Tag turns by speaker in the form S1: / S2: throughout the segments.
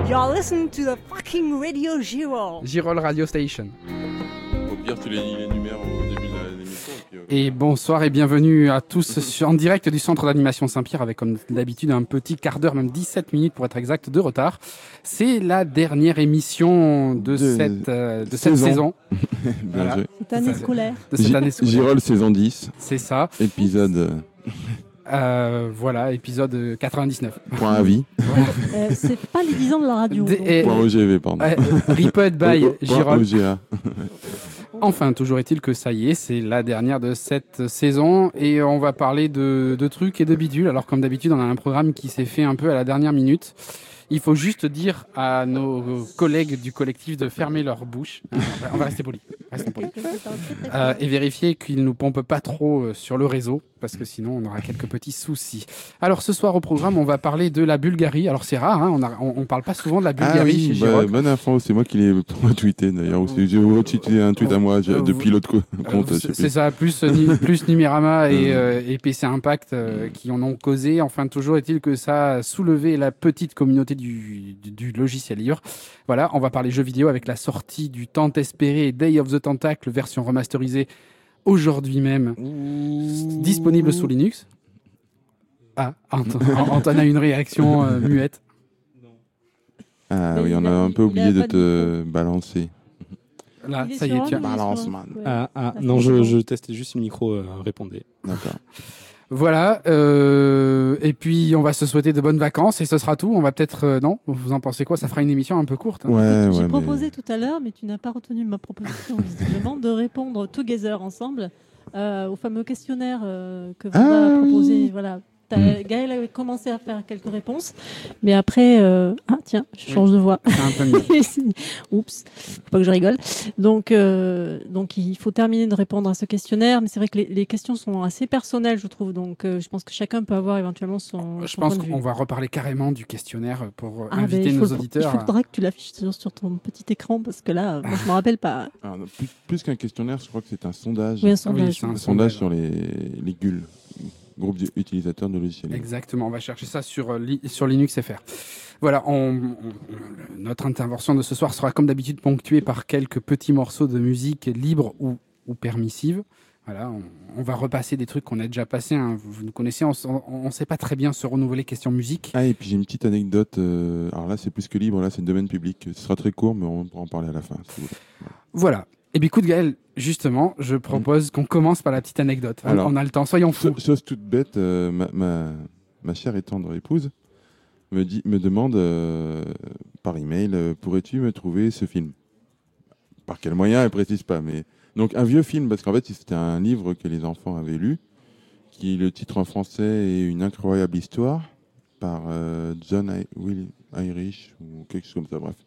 S1: You're listening to the fucking Radio Girol.
S2: Girol Radio Station.
S3: Au pire, tu les numéros au début de l'émission.
S2: Et bonsoir et bienvenue à tous en direct du centre d'animation Saint-Pierre avec comme d'habitude un petit quart d'heure, même 17 minutes pour être exact, de retard. C'est la dernière émission de cette saison.
S3: Bien joué.
S4: Cette année scolaire.
S2: De cette année scolaire.
S3: Girol saison 10.
S2: C'est ça.
S3: Épisode.
S2: Voilà, épisode 99.
S3: Point à vie.
S4: C'est pas les 10 ans de la radio.
S3: Point OGV, pardon.
S2: Repeat by Girol.
S3: OGA.
S2: Enfin, toujours est-il que ça y est, c'est la dernière de cette saison et on va parler de trucs et de bidules. Alors comme d'habitude, on a un programme qui s'est fait un peu à la dernière minute. Il faut juste dire à nos collègues du collectif de fermer leur bouche. On va rester poli. Et vérifier qu'ils ne nous pompent pas trop sur le réseau, parce que sinon on aura quelques petits soucis. Alors ce soir au programme, on va parler de la Bulgarie. Alors c'est rare, hein, on parle pas souvent de la Bulgarie chez Girol.
S3: Bonne info, c'est moi qui l'ai tweeté d'ailleurs. J'ai retweeté un tweet à moi depuis l'autre compte.
S2: C'est ça, plus Numérama et PC Impact qui en ont causé. Enfin, toujours est-il que ça a soulevé la petite communauté du logiciel libre. Voilà, on va parler jeux vidéo avec la sortie du tant espéré Day of the Tentacle version remasterisée aujourd'hui même, disponible sous Linux. Ah, Antoine a une réaction muette.
S3: Ah oui, on a un peu oublié de te balancer.
S2: Là, ça y est, tu as
S3: balance, man.
S5: Non, je testais juste si le micro répondait.
S3: D'accord.
S2: Voilà, et puis on va se souhaiter de bonnes vacances et ce sera tout. On va peut-être, non, vous en pensez quoi? Ça fera une émission un peu courte. Hein.
S4: J'ai proposé tout à l'heure, mais tu n'as pas retenu ma proposition, visiblement, de répondre together ensemble au fameux questionnaire que vous avez proposé. Voilà. Gaël avait commencé à faire quelques réponses, mais après, tiens, je change de voix.
S2: C'est un peu mieux.
S4: Oups, faut pas que je rigole. Donc, il faut terminer de répondre à ce questionnaire, mais c'est vrai que les questions sont assez personnelles, je trouve. Donc, je pense que chacun peut avoir éventuellement son.
S2: Je pense qu'on va reparler carrément du questionnaire pour inviter nos auditeurs.
S4: Il faudra que tu l'affiches sur ton petit écran parce que là, moi, je me rappelle pas.
S3: Alors, plus qu'un questionnaire, je crois que c'est un sondage.
S4: Oui, un sondage.
S3: Un sondage sur les GUL. Groupe d'utilisateurs de logiciels.
S2: Exactement, on va chercher ça sur Linux FR. Voilà, notre intervention de ce soir sera comme d'habitude ponctuée par quelques petits morceaux de musique libre ou permissive. Voilà, on va repasser des trucs qu'on a déjà passés. Hein. Vous nous connaissez, on ne sait pas très bien se renouveler question musique.
S3: Ah, et puis j'ai une petite anecdote. Alors là, c'est plus que libre, là, c'est le domaine public. Ce sera très court, mais on pourra en parler à la fin. Si vous voulez.
S2: Voilà. Et bien, écoute, Gaël, justement, je propose qu'on commence par la petite anecdote. Alors, on a le temps, soyons fous.
S3: Chose toute bête, ma chère et tendre épouse me demande par email, pourrais-tu me trouver ce film? Par quel moyen, elle précise pas. Mais donc un vieux film, parce qu'en fait, c'était un livre que les enfants avaient lu, qui le titre en français est Une incroyable histoire par John Irish ou quelque chose comme ça. Bref.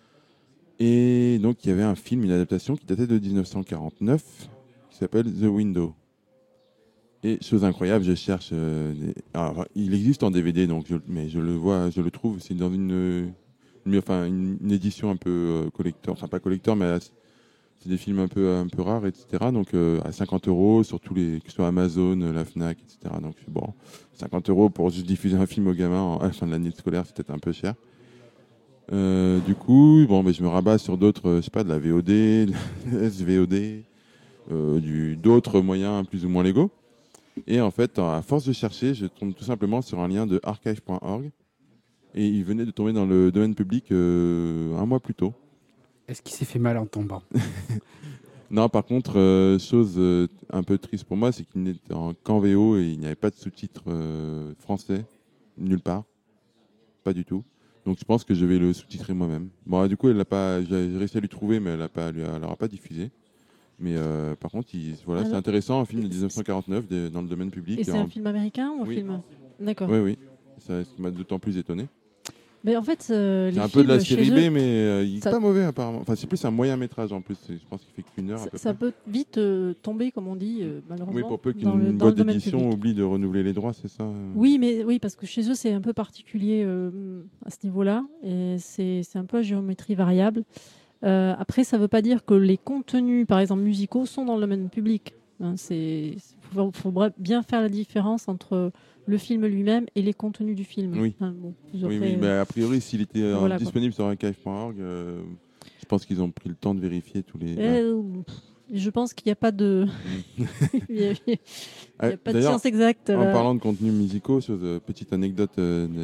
S3: Et donc, il y avait un film, une adaptation qui datait de 1949, qui s'appelle The Window. Et chose incroyable, je cherche... alors, il existe en DVD, donc mais je le trouve, c'est dans une édition un peu collector, enfin pas collector, mais c'est des films un peu rares, etc. Donc à 50 € sur tous les... que ce soit Amazon, la Fnac, etc. Donc bon, 50 € pour juste diffuser un film aux gamins à la fin de l'année scolaire, c'est peut-être un peu cher. Du coup, je me rabats sur d'autres, je sais pas, de la VOD, de la SVOD, d'autres moyens plus ou moins légaux. Et en fait, à force de chercher, je tombe tout simplement sur un lien de archive.org et il venait de tomber dans le domaine public un mois plus tôt.
S2: Est-ce qu'il s'est fait mal en tombant?
S3: Non, par contre, chose un peu triste pour moi, c'est qu'il n'était qu'en VO et il n'y avait pas de sous-titres français, nulle part, pas du tout. Donc je pense que je vais le sous-titrer moi-même. Bon, du coup, j'ai réussi à lui trouver, mais elle l'aura pas diffusé. Mais par contre, c'est intéressant, un film de 1949 dans le domaine public.
S4: Et c'est un film américain ou un film? D'accord.
S3: Oui. Ça m'a d'autant plus étonné.
S4: Mais en fait,
S3: c'est un peu de la série B, mais il n'est pas mauvais apparemment. Enfin, c'est plus un moyen métrage en plus. Je pense qu'il fait qu'une heure à peu près.
S4: Ça peut vite tomber, comme on dit, malheureusement.
S3: Oui, pour peu qu'une boîte d'édition oublie de renouveler les droits, c'est ça.
S4: Oui, parce que chez eux, c'est un peu particulier à ce niveau-là. Et c'est un peu à géométrie variable. Après, ça ne veut pas dire que les contenus, par exemple musicaux, sont dans le domaine public. Il faut bien faire la différence entre le film lui-même et les contenus du film.
S3: Oui.
S4: Enfin, bon,
S3: Oui, mais a priori, s'il était
S4: Voilà,
S3: disponible sur archive.org, je pense qu'ils ont pris le temps de vérifier tous les.
S4: Je pense qu'il n'y a pas de, il y a pas de
S3: D'ailleurs,
S4: science exacte.
S3: En parlant de contenus musicaux, petite anecdote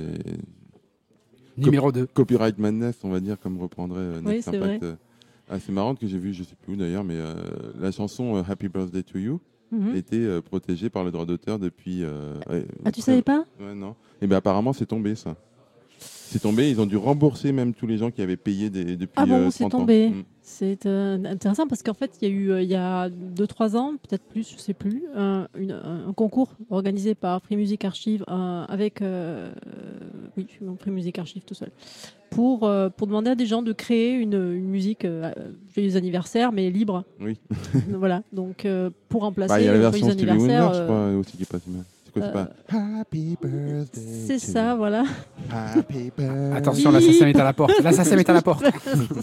S2: Numéro 2.
S3: Copyright Madness, on va dire, comme reprendrait Next
S4: Oui, c'est
S3: Impact. Assez marrante que j'ai vu, je sais plus où d'ailleurs, mais la chanson Happy Birthday to You était protégée par le droit d'auteur depuis.
S4: Tu savais pas?
S3: Ouais, non. Et bien apparemment, c'est tombé ça. C'est tombé, ils ont dû rembourser même tous les gens qui avaient payé depuis 30 ans.
S4: C'est tombé. C'est intéressant parce qu'en fait, il y a eu, il y a 2-3 ans, peut-être plus, je ne sais plus, un concours organisé par Free Music Archive avec Free Music Archive tout seul, pour demander à des gens de créer une musique joyeux anniversaire, mais libre.
S3: Oui.
S4: Voilà, donc pour remplacer
S3: il y a la version
S4: joyeux
S3: Stevie Wonder,
S4: anniversaire.
S3: je crois, aussi qui est pas si mal. C'est quoi, c'est pas Happy Birthday.
S4: C'est ça, voilà.
S3: Happy Birthday.
S2: Attention, l'assassin est à la porte. L'assassin est à la porte.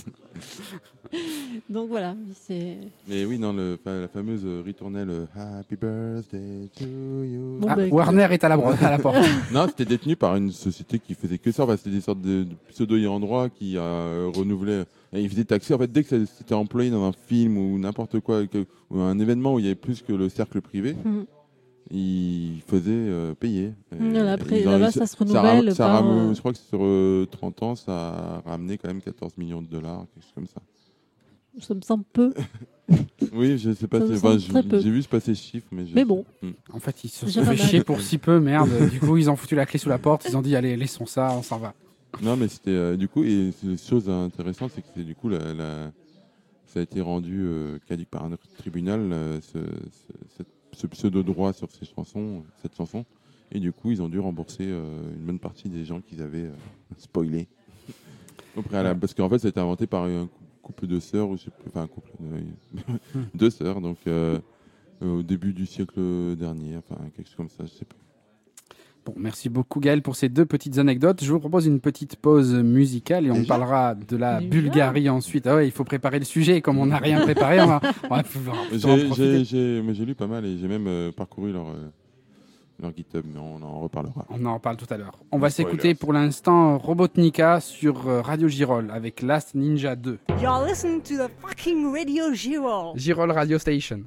S4: Donc voilà, c'est.
S3: Mais oui, non, la fameuse ritournelle Happy Birthday to you.
S4: Bon,
S2: Warner est à la porte.
S3: Non, c'était détenu par une société qui faisait que ça. Enfin, c'était des sortes de pseudo-ayants droit qui renouvelaient. Et ils faisaient taxer. En fait, dès que c'était employé dans un film ou n'importe quoi, ou un événement où il y avait plus que le cercle privé, ils faisaient payer.
S4: Voilà, après, là-bas, ça se renouvelle.
S3: Je crois que sur 30 ans, ça a ramené quand même 14 millions de dollars, quelque chose comme ça.
S4: Ça me semble peu.
S3: Oui, je sais pas. J'ai vu se passer ce chiffre, mais
S4: bon.
S2: En fait, ils se sont fait chier pour si peu, merde. Du coup, ils ont foutu la clé sous la porte. Ils ont dit, allez, laissons ça, on s'en va.
S3: Non, mais c'était du coup, et la chose intéressante, c'est que du coup, ça a été rendu caduc par un tribunal, ce pseudo-droit sur cette chanson. Et du coup, ils ont dû rembourser une bonne partie des gens qu'ils avaient spoilés. Au préalable. Parce qu'en fait, ça a été inventé par un couple de sœurs, enfin un couple deux sœurs, donc au début du siècle dernier, enfin quelque chose comme ça, je sais pas.
S2: Bon, merci beaucoup Gaël pour ces 2 petites anecdotes. Je vous propose une petite pause musicale et on parlera de la Bulgarie ensuite. Ah ouais, il faut préparer le sujet. Comme on n'a rien préparé, on va pouvoir en profiter.
S3: J'ai lu pas mal et j'ai même parcouru leur GitHub, mais on en reparlera.
S2: On en reparle tout à l'heure. On va s'écouter pour l'instant Robotnika sur Radio Girol avec Last Ninja 2.
S1: You're listening to the fucking Radio Girol.
S2: Girol Radio Station.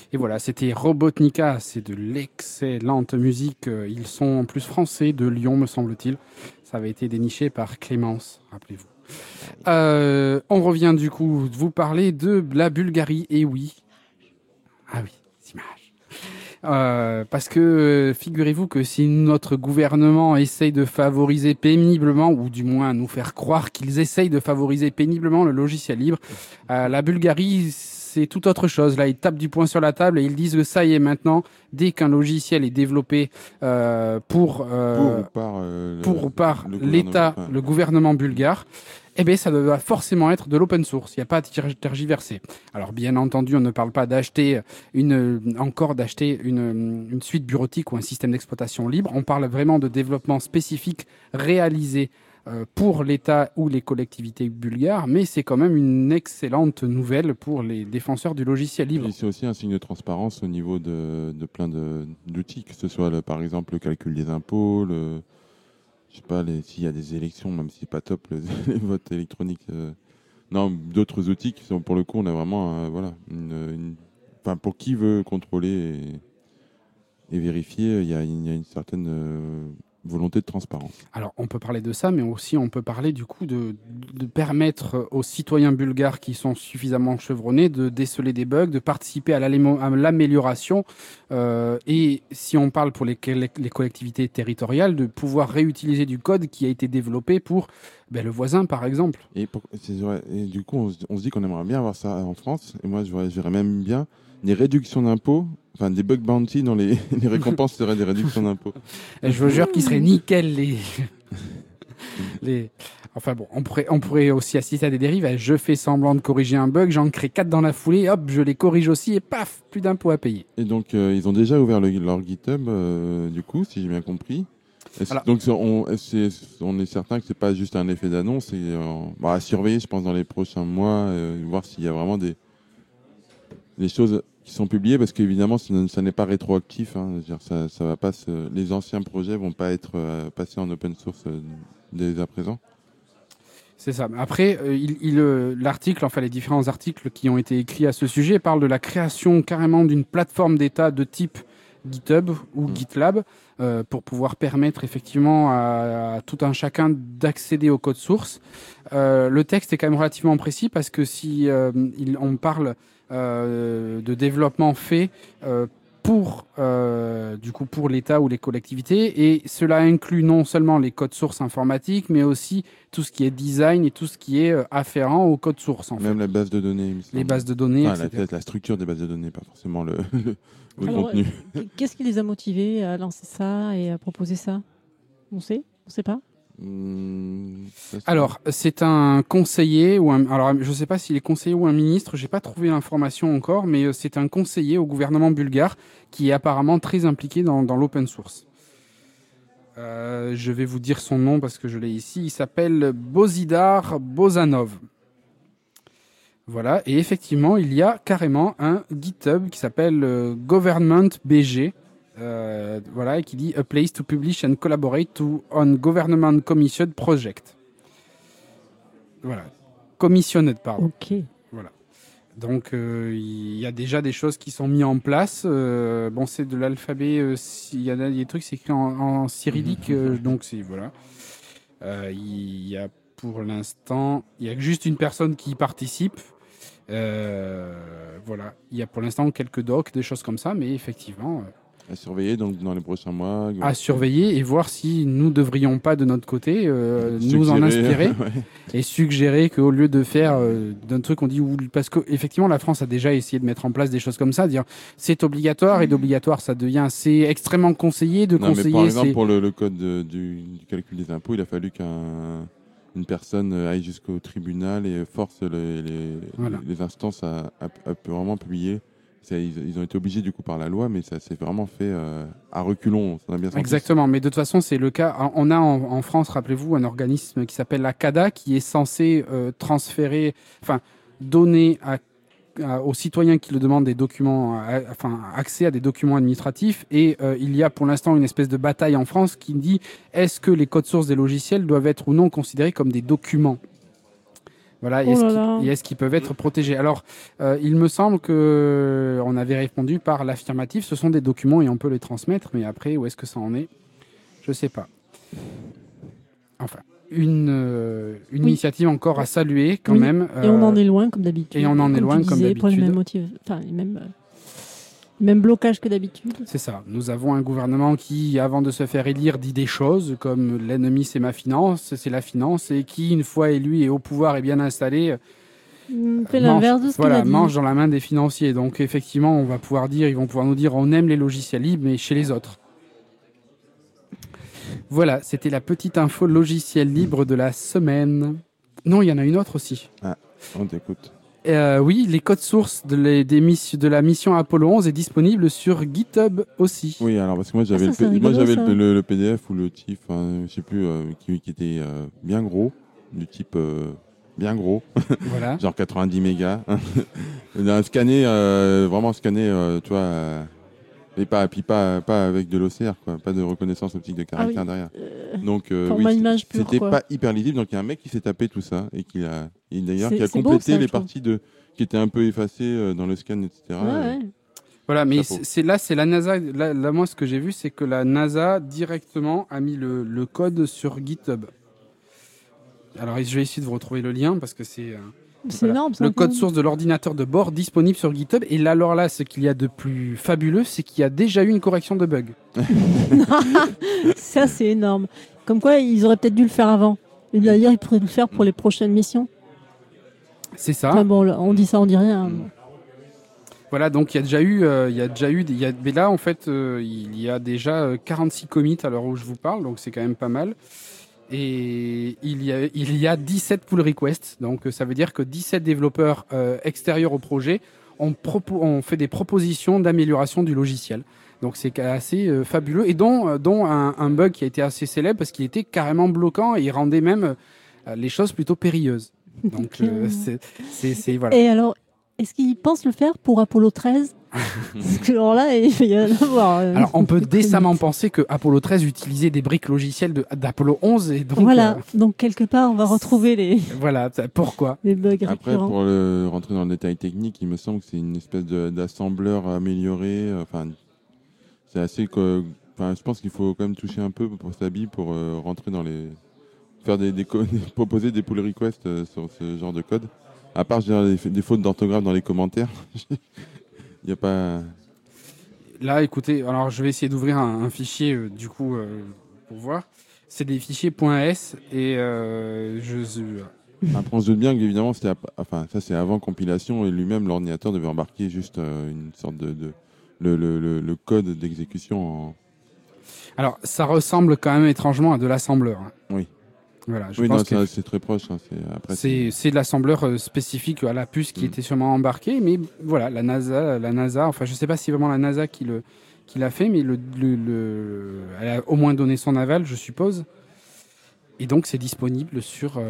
S2: Et voilà, c'était Robotnika, c'est de l'excellente musique. Ils sont en plus français, de Lyon, me semble-t-il. Ça avait été déniché par Clémence, rappelez-vous. On revient du coup, vous parlez de la Bulgarie, et oui. Ah oui, c'est images. Parce que figurez-vous que si notre gouvernement essaye de favoriser péniblement, ou du moins nous faire croire qu'ils essayent de favoriser péniblement le logiciel libre, la Bulgarie, c'est tout autre chose. Là, ils tapent du poing sur la table et ils disent que ça y est maintenant, dès qu'un logiciel est développé pour ou par l'État, le gouvernement bulgare, eh bien, ça doit forcément être de l'open source. Il n'y a pas à tergiverser. Alors, bien entendu, on ne parle pas d'acheter une suite bureautique ou un système d'exploitation libre. On parle vraiment de développement spécifique réalisé pour l'État ou les collectivités bulgares, mais c'est quand même une excellente nouvelle pour les défenseurs du logiciel libre.
S3: Et c'est aussi un signe de transparence au niveau de plein d'outils, que ce soit par exemple le calcul des impôts, je sais pas, s'il y a des élections, même si c'est pas top, les votes électroniques. Non, d'autres outils qui sont, pour le coup, on a vraiment, enfin, pour qui veut contrôler et vérifier, il y a une certaine volonté de transparence.
S2: Alors, on peut parler de ça, mais aussi on peut parler du coup de permettre aux citoyens bulgares qui sont suffisamment chevronnés de déceler des bugs, de participer à l'amélioration et si on parle pour les collectivités territoriales, de pouvoir réutiliser du code qui a été développé pour le voisin, par exemple.
S3: Et du coup, on se dit qu'on aimerait bien avoir ça en France, et moi je verrais même bien des réductions d'impôts, enfin des bug bounty dans les récompenses seraient des réductions d'impôts.
S2: Je vous jure qu'ils seraient nickel les... Enfin bon, on pourrait aussi assister à des dérives. Je fais semblant de corriger un bug, j'en crée 4 dans la foulée, hop, je les corrige aussi et paf, plus d'impôts à payer.
S3: Et donc ils ont déjà ouvert leur GitHub, du coup, si j'ai bien compris. Donc on est certain que c'est pas juste un effet d'annonce, et à surveiller, je pense, dans les prochains mois, voir s'il y a vraiment des choses qui sont publiées, parce qu'évidemment ça n'est pas rétroactif, hein. Ça va pas les anciens projets vont pas être passés en open source dès à présent.
S2: C'est ça. Après, l'article, enfin les différents articles qui ont été écrits à ce sujet parlent de la création carrément d'une plateforme d'État de type GitHub ou GitLab pour pouvoir permettre effectivement à tout un chacun d'accéder au code source. Le texte est quand même relativement précis, parce que si on parle de développement fait pour l'État ou les collectivités, et cela inclut non seulement les codes sources informatiques, mais aussi tout ce qui est design et tout ce qui est afférent au code source.
S3: Même la base de données.
S2: Les bases de données,
S3: la structure des bases de données, pas forcément le
S4: contenu. Qu'est-ce qui les a motivés à lancer ça et à proposer ça ? On sait pas.
S2: Alors, c'est un conseiller alors je ne sais pas s'il est conseiller ou un ministre, j'ai pas trouvé l'information encore, mais c'est un conseiller au gouvernement bulgare qui est apparemment très impliqué dans l'open source. Je vais vous dire son nom parce que je l'ai ici. Il s'appelle Bozidar Bozanov. Voilà, et effectivement, il y a carrément un GitHub qui s'appelle Government BG. Et qui dit A place to publish and collaborate on government commissioned project. Voilà. Commissioned, pardon.
S4: Ok.
S2: Voilà. Donc, il y a déjà des choses qui sont mises en place. C'est de l'alphabet. Il y a des trucs, c'est écrit en cyrillique. Donc, c'est. Voilà. Il y a pour l'instant. Il y a juste une personne qui participe. Voilà. Il y a pour l'instant quelques docs, des choses comme ça, mais effectivement.
S3: À surveiller donc dans les prochains mois.
S2: À surveiller et voir si nous devrions pas de notre côté nous en inspirer et suggérer qu'au lieu de faire d'un truc on dit parce que effectivement la France a déjà essayé de mettre en place des choses comme ça, dire c'est obligatoire et d'obligatoire ça devient c'est extrêmement conseillé de conseiller.
S3: Mais par exemple pour le code du calcul des impôts, il a fallu qu'une personne aille jusqu'au tribunal et force les instances à vraiment publier. Ils ont été obligés du coup par la loi, mais ça s'est vraiment fait à reculons. Ça a bien senti.
S2: Exactement, mais de toute façon c'est le cas. On a en France, rappelez-vous, un organisme qui s'appelle la CADA qui est censé donner aux citoyens qui le demandent des documents, accès à des documents administratifs. Et il y a pour l'instant une espèce de bataille en France qui dit est-ce que les codes sources des logiciels doivent être ou non considérés comme des documents ? Voilà,
S4: Oh là là.
S2: et est-ce qu'ils peuvent être protégés? Alors, il me semble que on avait répondu par l'affirmatif. Ce sont des documents et on peut les transmettre, mais après, où est-ce que ça en est? Je sais pas. Enfin, une initiative encore à saluer quand
S4: Oui.
S2: même.
S4: Et on en est loin, comme d'habitude.
S2: et on en est loin, comme
S4: Pour les
S2: d'habitude.
S4: mêmes motifs, enfin, les mêmes blocages que d'habitude.
S2: C'est ça. Nous avons un gouvernement qui, avant de se faire élire, dit des choses comme l'ennemi c'est ma finance, c'est la finance, et qui, une fois élu et au pouvoir et bien installé,
S4: Fait l'inverse de ce qu'il a dit.
S2: mange dans la main des financiers. Donc effectivement, ils vont pouvoir nous dire on aime les logiciels libres, mais chez les autres. Voilà, c'était la petite info logiciel libre de la semaine. Non, il y en a une autre aussi.
S3: On t'écoute.
S2: Oui, les codes sources de la mission Apollo 11 est disponible sur GitHub aussi.
S3: Oui, alors parce que moi j'avais
S4: c'est rigolo, ça.
S3: le PDF ou le TIFF, je sais plus, qui était bien gros, du type bien gros,
S2: Voilà.
S3: genre 90 mégas. Vraiment scanné, tu vois, et pas avec de l'OCR, quoi, pas de reconnaissance optique de caractère
S4: oui.
S3: derrière. Donc
S4: Format image pure,
S3: c'était
S4: quoi.
S3: pas hyper lisible. Donc il y a un mec qui s'est tapé tout ça et qui a
S4: C'est beau,
S3: complété
S4: ça,
S3: les
S4: je trouve.
S3: parties qui étaient un peu effacées dans le scan, etc.
S4: Ouais.
S2: Voilà, mais
S3: Chapeau.
S2: c'est la NASA. Là, moi, ce que j'ai vu, c'est que la NASA directement a mis le code sur GitHub. Alors, je vais essayer de vous retrouver le lien parce que c'est
S4: C'est
S2: voilà.
S4: énorme, ça.
S2: Le
S4: quand
S2: code
S4: même.
S2: source de l'ordinateur de bord disponible sur GitHub. Et là, alors là, ce qu'il y a de plus fabuleux, c'est qu'il y a déjà eu une correction de bug.
S4: Ça, c'est énorme. Comme quoi, ils auraient peut-être dû le faire avant. Et d'ailleurs, ils pourraient le faire pour les prochaines missions.
S2: C'est ça.
S4: Enfin bon, on dit ça, on dit rien.
S2: Voilà, donc il y a déjà eu, mais là en fait, il y a déjà 46 commits à l'heure où je vous parle, donc c'est quand même pas mal. Et il y a 17 pull requests, donc ça veut dire que 17 développeurs extérieurs au projet ont fait des propositions d'amélioration du logiciel. Donc c'est assez fabuleux, et dont un bug qui a été assez célèbre parce qu'il était carrément bloquant et il rendait même les choses plutôt périlleuses. Donc c'est voilà.
S4: Et alors, est-ce qu'ils pensent le faire pour Apollo 13 Parce que alors là, il va y en avoir.
S2: Alors, on peut décemment penser que Apollo 13 utilisait des briques logicielles d'Apollo 11 et donc
S4: Voilà, donc quelque part, on va retrouver les
S2: voilà, pourquoi?
S4: bugs
S3: Après,
S4: récurrents.
S3: pour rentrer dans le détail technique, il me semble que c'est une espèce d'assembleur amélioré. Enfin, c'est assez. Je pense qu'il faut quand même toucher un peu pour Sabi pour rentrer dans les. Faire proposer des pull requests sur ce genre de code. À part, je dirais, des fautes d'orthographe dans les commentaires. Il n'y a pas.
S2: Là, écoutez, alors je vais essayer d'ouvrir un fichier pour voir. C'est des fichiers .s et
S3: Après, on se doute bien qu'évidemment, ça c'est avant compilation et lui-même, l'ordinateur devait embarquer juste une sorte le code d'exécution en.
S2: Alors, ça ressemble quand même étrangement à de l'assembleur. Hein.
S3: Oui.
S2: Voilà, je
S3: Oui,
S2: pense que
S3: c'est très proche.
S2: c'est de l'assembleur spécifique à la puce qui était sûrement embarquée, mais voilà, la NASA, enfin, je sais pas si c'est vraiment la NASA qui l'a fait, mais elle a au moins donné son aval, je suppose. Et donc, c'est disponible sur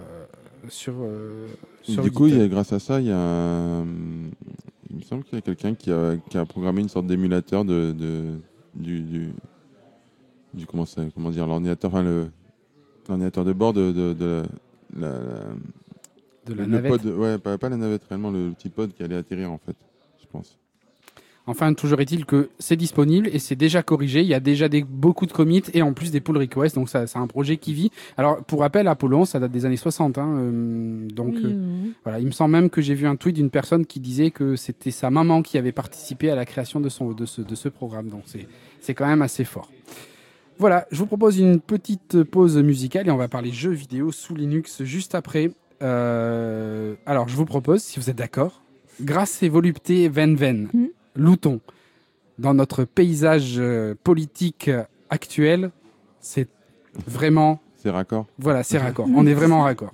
S3: Du coup, grâce à ça, il me semble qu'il y a quelqu'un qui a programmé une sorte d'émulateur du comment dire, l'ordinateur, enfin l'ordinateur de bord de
S2: la navette.
S3: Pod, pas la navette, réellement le petit pod qui allait atterrir en fait, je pense.
S2: Enfin, toujours est-il que c'est disponible et c'est déjà corrigé. Il y a déjà beaucoup de commits et en plus des pull requests. Donc, c'est un projet qui vit. Alors, pour rappel, Apollo 11, ça date des années 60. Donc, voilà. Il me semble même que j'ai vu un tweet d'une personne qui disait que c'était sa maman qui avait participé à la création de ce programme. Donc, c'est quand même assez fort. Voilà, je vous propose une petite pause musicale et on va parler jeux vidéo sous Linux juste après. Alors, je vous propose, si vous êtes d'accord, grâce et volupté Ven, Louton, dans notre paysage politique actuel, c'est vraiment...
S3: C'est raccord.
S2: Voilà, c'est raccord. On est vraiment raccord.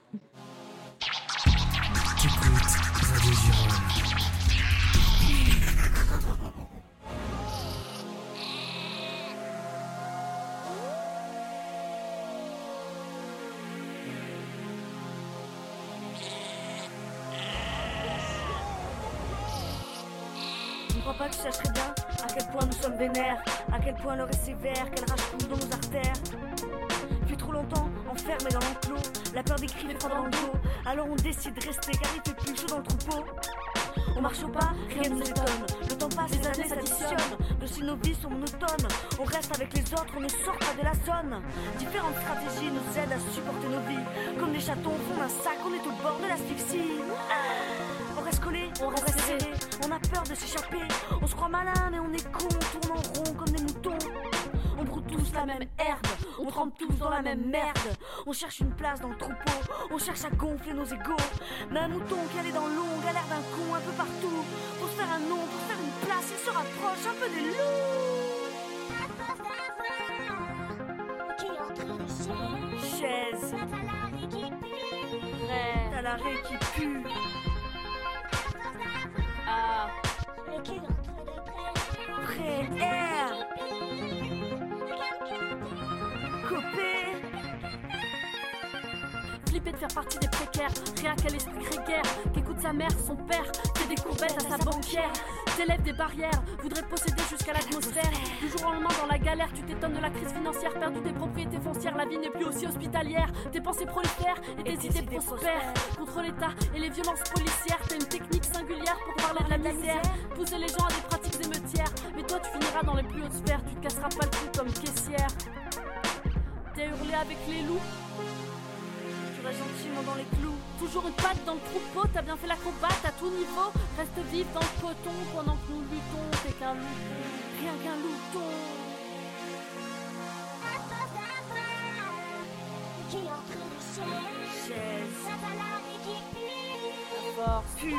S6: Pas que tu saches très bien à quel point nous sommes vénères, à quel point l'heure est sévère, qu'elle rage coule dans nos artères. Depuis trop longtemps, en fait. enfermés dans l'enclos. La peur des cris fait froid dans le dos. Alors on décide de rester car il fait plus chaud dans le troupeau. On marche au pas, rien ne nous étonne. Le temps passe, les années s'additionnent. De si nos vies sont monotones, on reste avec les autres, on ne sort pas de la zone. Différentes stratégies nous aident à supporter nos vies. Comme des chatons au fond d'un sac, on est au bord de l'asphyxie. On reste collé, on reste serré. On a peur de s'échapper. On se croit malin mais on est con. On tourne en rond comme des moutons. On broute tous la même herbe. On trempe tous dans la même merde. On cherche une place dans le troupeau. On cherche à gonfler nos égaux. Mais un mouton calé dans l'eau galère d'un con un peu partout. Pour se faire un nom, pour se faire une place, il se rapproche un peu des loups. Chaise. T'as l'arrêt qui pue. Ah. Prêt air. Copé.
S7: Flipper de faire partie des précaires, rien qu'à l'esprit grégaire, qu'écoute sa mère, son père, fait des courbettes à sa banquière. T'élèves des barrières, voudrait posséder jusqu'à l'atmosphère. Du jour au lendemain dans la galère, tu t'étonnes de la crise financière, perdu des propriétés foncières, la vie n'est plus aussi hospitalière. Tes pensées prolifèrent et tes idées prospèrent. Contre l'État et les violences policières, t'as une technique singulière pour parler de la misère, pousser les gens à des pratiques émeutières. Mais toi tu finiras dans les plus hautes sphères, tu te casseras pas le cou comme caissière. T'es hurlé avec les loups,
S6: tu restes gentiment dans les clous.
S7: toujours une patte dans le troupeau, t'as bien fait la combatte à tout niveau. Reste vif dans le coton pendant que nous luttons, t'es qu'un louton, rien qu'un louton.
S6: Chaise.
S7: La force.
S6: Pue.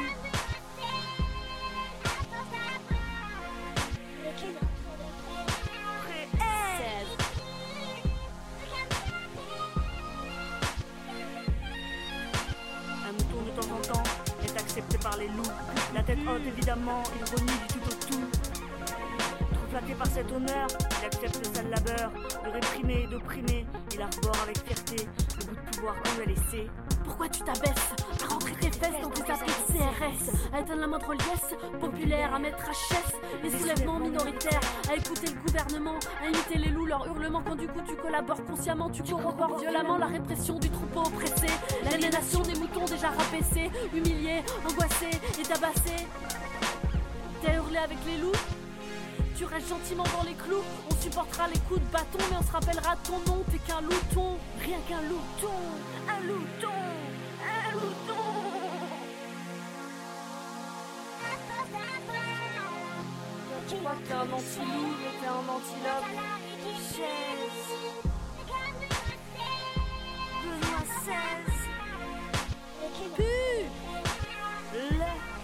S6: Un mouton de temps en temps est accepté par les loups. La tête haute évidemment, ironie du tout au tout. Trop flatté par cet honneur, il accepte le sale labeur. De réprimer et d'opprimer, il arbore avec fierté le bout de pouvoir qu'on lui a laissé.
S7: Pourquoi tu t'abaisses à rentrer tes fesses dans tes papiers de CRS, à éteindre la moindre liesse populaire, à mettre à chaise les soulèvements minoritaires, à écouter le gouvernement, à imiter les loups, leurs hurlements quand du coup tu collabores consciemment, tu corrobores violemment la répression du troupeau oppressé, l'aliénation des moutons déjà rabaissés, humiliés, angoissés et tabassés. T'as hurlé avec les loups? Tu restes gentiment dans les clous, on supportera les coups de bâton, mais on se rappellera de ton nom, t'es qu'un louton,
S6: Rien qu'un louton, un louton, un louton.
S7: Tu crois que t'es un anti-loup, mais t'es un antilope.
S6: Chaise. Benoît XVI.
S7: Pu.
S6: Le.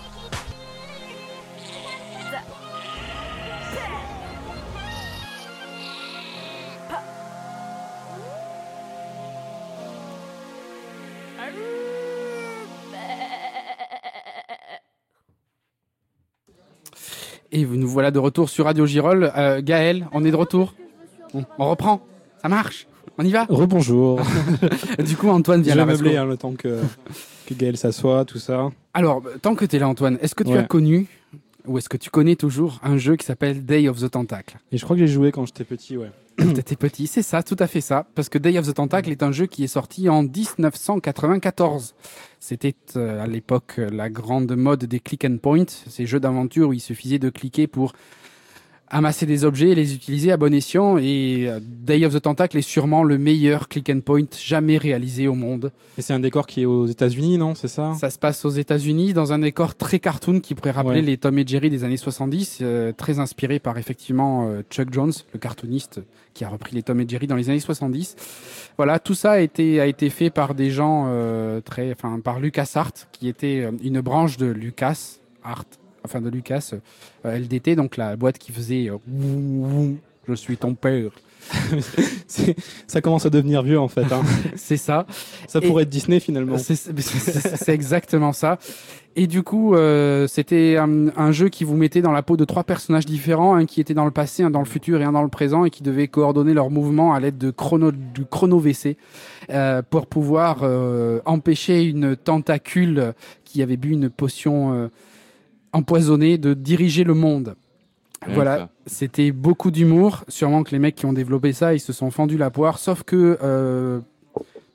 S2: Et nous voilà de retour sur Radio Girol. Gaël, on est de retour. On reprend. Ça marche. On y va.
S5: Rebonjour.
S2: Du coup, Antoine vient
S5: Je
S2: à
S5: vais
S2: la
S5: meubler
S2: rescousse.
S5: le temps que Gaël s'assoit, tout ça.
S2: Alors, tant que tu es là, Antoine, est-ce que tu
S5: Ouais.
S2: as connu, ou est-ce que tu connais toujours, un jeu qui s'appelle Day of the Tentacle?
S5: Et je crois que j'ai joué quand j'étais petit, ouais.
S2: T'étais petit, c'est ça, tout à fait ça. Parce que Day of the Tentacle est un jeu qui est sorti en 1994. C'était à l'époque la grande mode des click and point, ces jeux d'aventure où il suffisait de cliquer pour amasser des objets et les utiliser à bon escient. Et Day of the Tentacle est sûrement le meilleur click and point jamais réalisé au monde.
S5: Et c'est un décor qui est aux États-Unis, non? C'est ça?
S2: Ça se passe aux États-Unis dans un décor très cartoon qui pourrait rappeler
S5: Ouais.
S2: les Tom et Jerry des années 70, très inspiré par effectivement Chuck Jones, le cartooniste qui a repris les Tom et Jerry dans les années 70. Voilà, tout ça a été fait par des gens par LucasArts, qui était une branche de LucasArts, enfin de Lucas LDT, donc la boîte qui faisait je suis ton père.
S5: Ça commence à devenir vieux, en fait. Hein.
S2: C'est ça.
S5: Ça pourrait être Disney, finalement.
S2: C'est exactement ça. Et du coup, c'était un jeu qui vous mettait dans la peau de 3 personnages différents, un qui était dans le passé, un dans le futur et un dans le présent, et qui devaient coordonner leurs mouvements à l'aide du chrono WC pour pouvoir empêcher une tentacule qui avait bu une potion empoisonnée de diriger le monde.
S3: Rien
S2: Voilà,
S3: que ça.
S2: c'était beaucoup d'humour. Sûrement que les mecs qui ont développé ça, ils se sont fendus la poire. Sauf que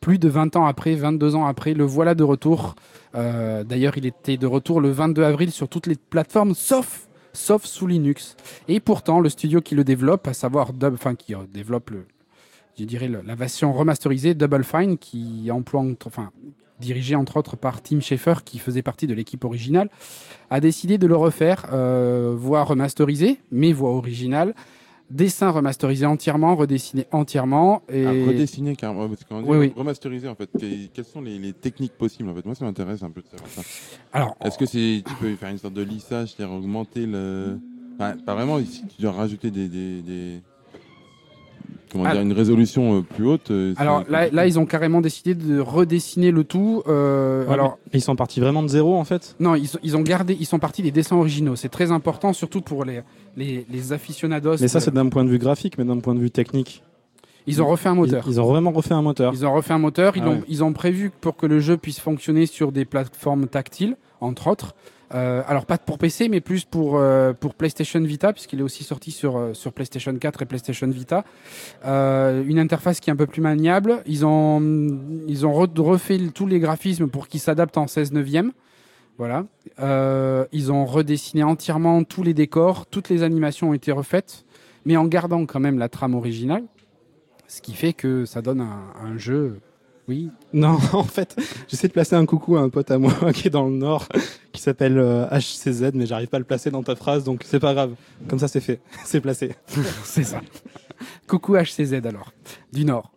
S2: plus de 20 ans après, 22 ans après, le voilà de retour. D'ailleurs, il était de retour le 22 avril sur toutes les plateformes, sauf sous Linux. Et pourtant, le studio qui le développe, à savoir qui développe la version remasterisée, Double Fine, qui emploie, dirigé entre autres par Tim Schafer, qui faisait partie de l'équipe originale, a décidé de le refaire, voix remasterisée, mais voix originale, dessin remasterisé entièrement, redessiné entièrement. Et...
S3: redessiné carrément, parce qu'on dit remasterisé en fait. Quelles sont les techniques possibles en fait? Moi ça m'intéresse un peu de savoir ça. Alors, est-ce que tu peux faire une sorte de lissage, c'est-à-dire augmenter le... Enfin, pas vraiment, si tu dois rajouter une résolution plus haute.
S2: Alors là, ils ont carrément décidé de redessiner le tout.
S5: Alors, ils sont partis vraiment de zéro en fait.
S2: Non, ils sont partis des dessins originaux. C'est très important, surtout pour les aficionados.
S5: Mais ça, c'est d'un point de vue graphique, mais d'un point de vue technique.
S2: Ils ont refait un moteur.
S5: Ils ont vraiment refait un moteur.
S2: Ils ont prévu pour que le jeu puisse fonctionner sur des plateformes tactiles, entre autres. Alors pas pour PC, mais plus pour PlayStation Vita, puisqu'il est aussi sorti sur PlayStation 4 et PlayStation Vita. Une interface qui est un peu plus maniable. Ils ont refait tous les graphismes pour qu'ils s'adaptent en 16/9. Voilà. Ils ont redessiné entièrement tous les décors, toutes les animations ont été refaites, mais en gardant quand même la trame originale, ce qui fait que ça donne un jeu. Oui.
S5: Non, en fait, j'essaie de placer un coucou à un pote à moi qui est dans le Nord, qui s'appelle HCZ, mais j'arrive pas à le placer dans ta phrase, donc c'est pas grave. Comme ça, c'est fait. C'est placé.
S2: C'est ça. Coucou HCZ alors, du Nord.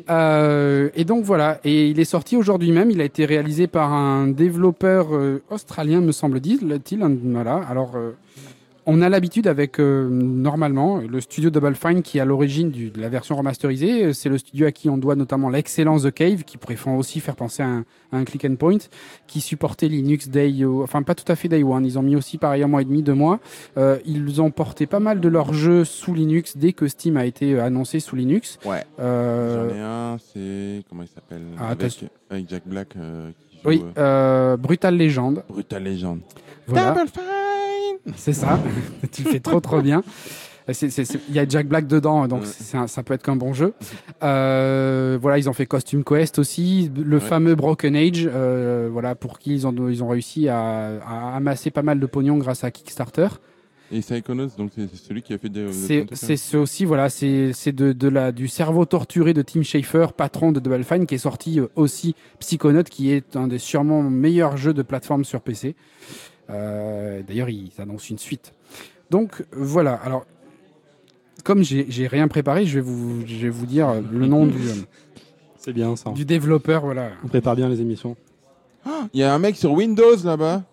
S2: Et donc voilà, et il est sorti aujourd'hui même. Il a été réalisé par un développeur australien, me semble-t-il. Voilà. Alors, on a l'habitude avec, normalement, le studio Double Fine qui est à l'origine de la version remasterisée. C'est le studio à qui on doit notamment l'excellence The Cave, qui pourrait aussi faire penser à un click and point, qui supportait Linux pas tout à fait Day One. Ils ont mis aussi pareil 1 mois et demi, 2 mois. Ils ont porté pas mal de leurs jeux sous Linux dès que Steam a été annoncé sous Linux.
S3: Ouais. J'en ai un, c'est... Comment il s'appelle avec Jack Black qui joue,
S2: Brutal Legend. Voilà. Double Fine. C'est ça, tu le fais trop bien. Il y a Jack Black dedans, donc ça peut être qu'un bon jeu. Voilà, ils ont fait Costume Quest aussi, le fameux Broken Age, voilà, pour qui ils ont réussi à amasser pas mal de pognon grâce à Kickstarter.
S3: Et Psychonauts, donc c'est celui qui a fait
S2: c'est aussi, voilà, c'est du cerveau torturé de Tim Schafer, patron de Double Fine, qui est sorti aussi Psychonauts, qui est un des sûrement meilleurs jeux de plateforme sur PC. D'ailleurs, ils annoncent une suite. Donc voilà. Alors, comme j'ai rien préparé, je vais vous dire le nom
S5: c'est bien ça.
S2: Du développeur. Voilà.
S5: On prépare bien les émissions.
S3: Il y a un mec sur Windows là-bas.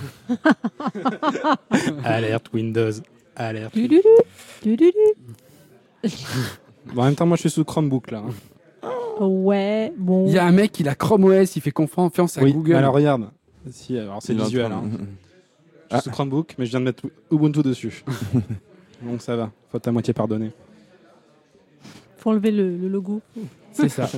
S5: Alerte Windows. Alerte. Bon, en même temps, moi, je suis sous Chromebook là.
S4: Ouais. Bon.
S2: Il y a un mec, il a Chrome OS, il fait confiance à Google.
S5: Alors regarde. Si, alors c'est visuel. Je suis sous Chromebook, mais je viens de mettre Ubuntu dessus. Donc ça va, faute à moitié pardonnée.
S4: Faut enlever le logo.
S2: C'est ça.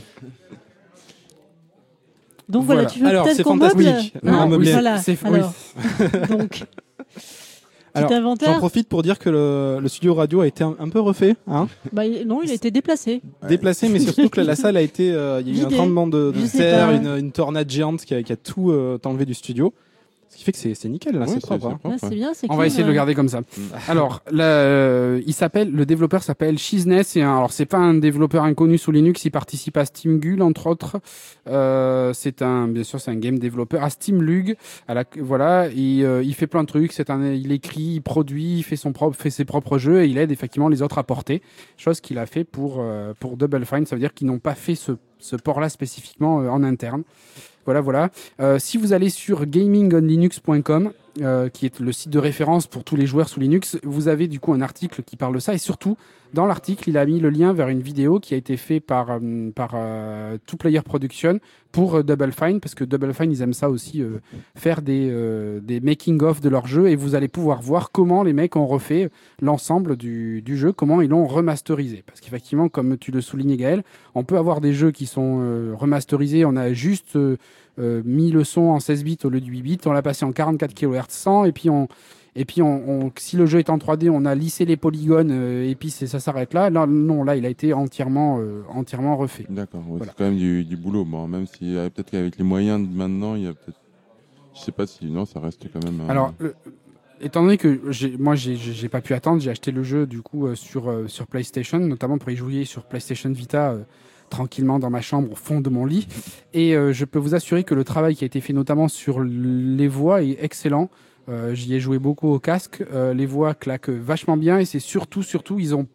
S4: Donc voilà, tu veux
S5: alors,
S4: peut-être
S5: c'est
S4: qu'on
S5: fantastique.
S4: Non,
S5: voilà.
S4: Donc,
S5: alors, j'en profite pour dire que le studio radio a été un peu refait. Hein,
S4: non, il a été déplacé.
S5: Déplacé, mais surtout que la salle a été... Il y a eu un tremblement de terre, une tornade géante qui a tout enlevé du studio. Ce qui fait que c'est nickel, là, c'est propre.
S4: C'est bien, c'est
S2: On va essayer de le garder comme ça. Alors, le développeur s'appelle Shizness. Alors, c'est pas un développeur inconnu sous Linux. Il participe à Steamgul, entre autres. Bien sûr, c'est un game développeur. À Steamlug, voilà. Il fait plein de trucs. Il écrit, il produit, il fait ses propres jeux et il aide effectivement les autres à porter. Chose qu'il a fait pour Double Fine. Ça veut dire qu'ils n'ont pas fait ce port-là spécifiquement en interne. Voilà. Si vous allez sur gamingonlinux.com, qui est le site de référence pour tous les joueurs sous Linux, vous avez du coup un article qui parle de ça. Et surtout, dans l'article, il a mis le lien vers une vidéo qui a été faite par Two Player Production pour Double Fine, parce que Double Fine, ils aiment ça aussi, faire des making-of de leur jeu. Et vous allez pouvoir voir comment les mecs ont refait l'ensemble du jeu, comment ils l'ont remasterisé. Parce qu'effectivement, comme tu le soulignais Gaël, on peut avoir des jeux qui sont remasterisés, on a juste... mis le son en 16 bits au lieu de 8 bits, on l'a passé en 44 kHz 100 et puis Et puis, si le jeu est en 3D, on a lissé les polygones et puis ça s'arrête là. Non, là, il a été entièrement refait.
S3: D'accord, ouais,
S2: Voilà.
S3: c'est quand même du boulot. Bon, même si peut-être qu'avec les moyens de maintenant, il y a peut-être. Je sais pas si. Non, ça reste quand même.
S2: Alors, étant donné que j'ai pas pu attendre, j'ai acheté le jeu du coup sur PlayStation, notamment pour y jouer sur PlayStation Vita tranquillement dans ma chambre au fond de mon lit. Et je peux vous assurer que le travail qui a été fait notamment sur les voix est excellent. J'y ai joué beaucoup au casque. Les voix claquent vachement bien et c'est surtout ils ont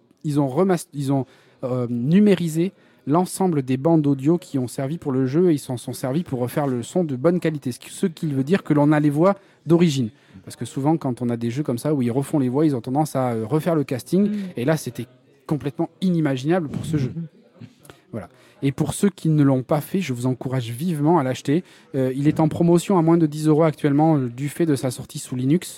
S2: numérisé l'ensemble des bandes audio qui ont servi pour le jeu et ils s'en sont servis pour refaire le son de bonne qualité. Ce qui veut dire que l'on a les voix d'origine. Parce que souvent, quand on a des jeux comme ça où ils refont les voix, ils ont tendance à refaire le casting. Et là, c'était complètement inimaginable pour ce jeu. Voilà. Et pour ceux qui ne l'ont pas fait, je vous encourage vivement à l'acheter. Il est en promotion à moins de 10 € actuellement du fait de sa sortie sous Linux.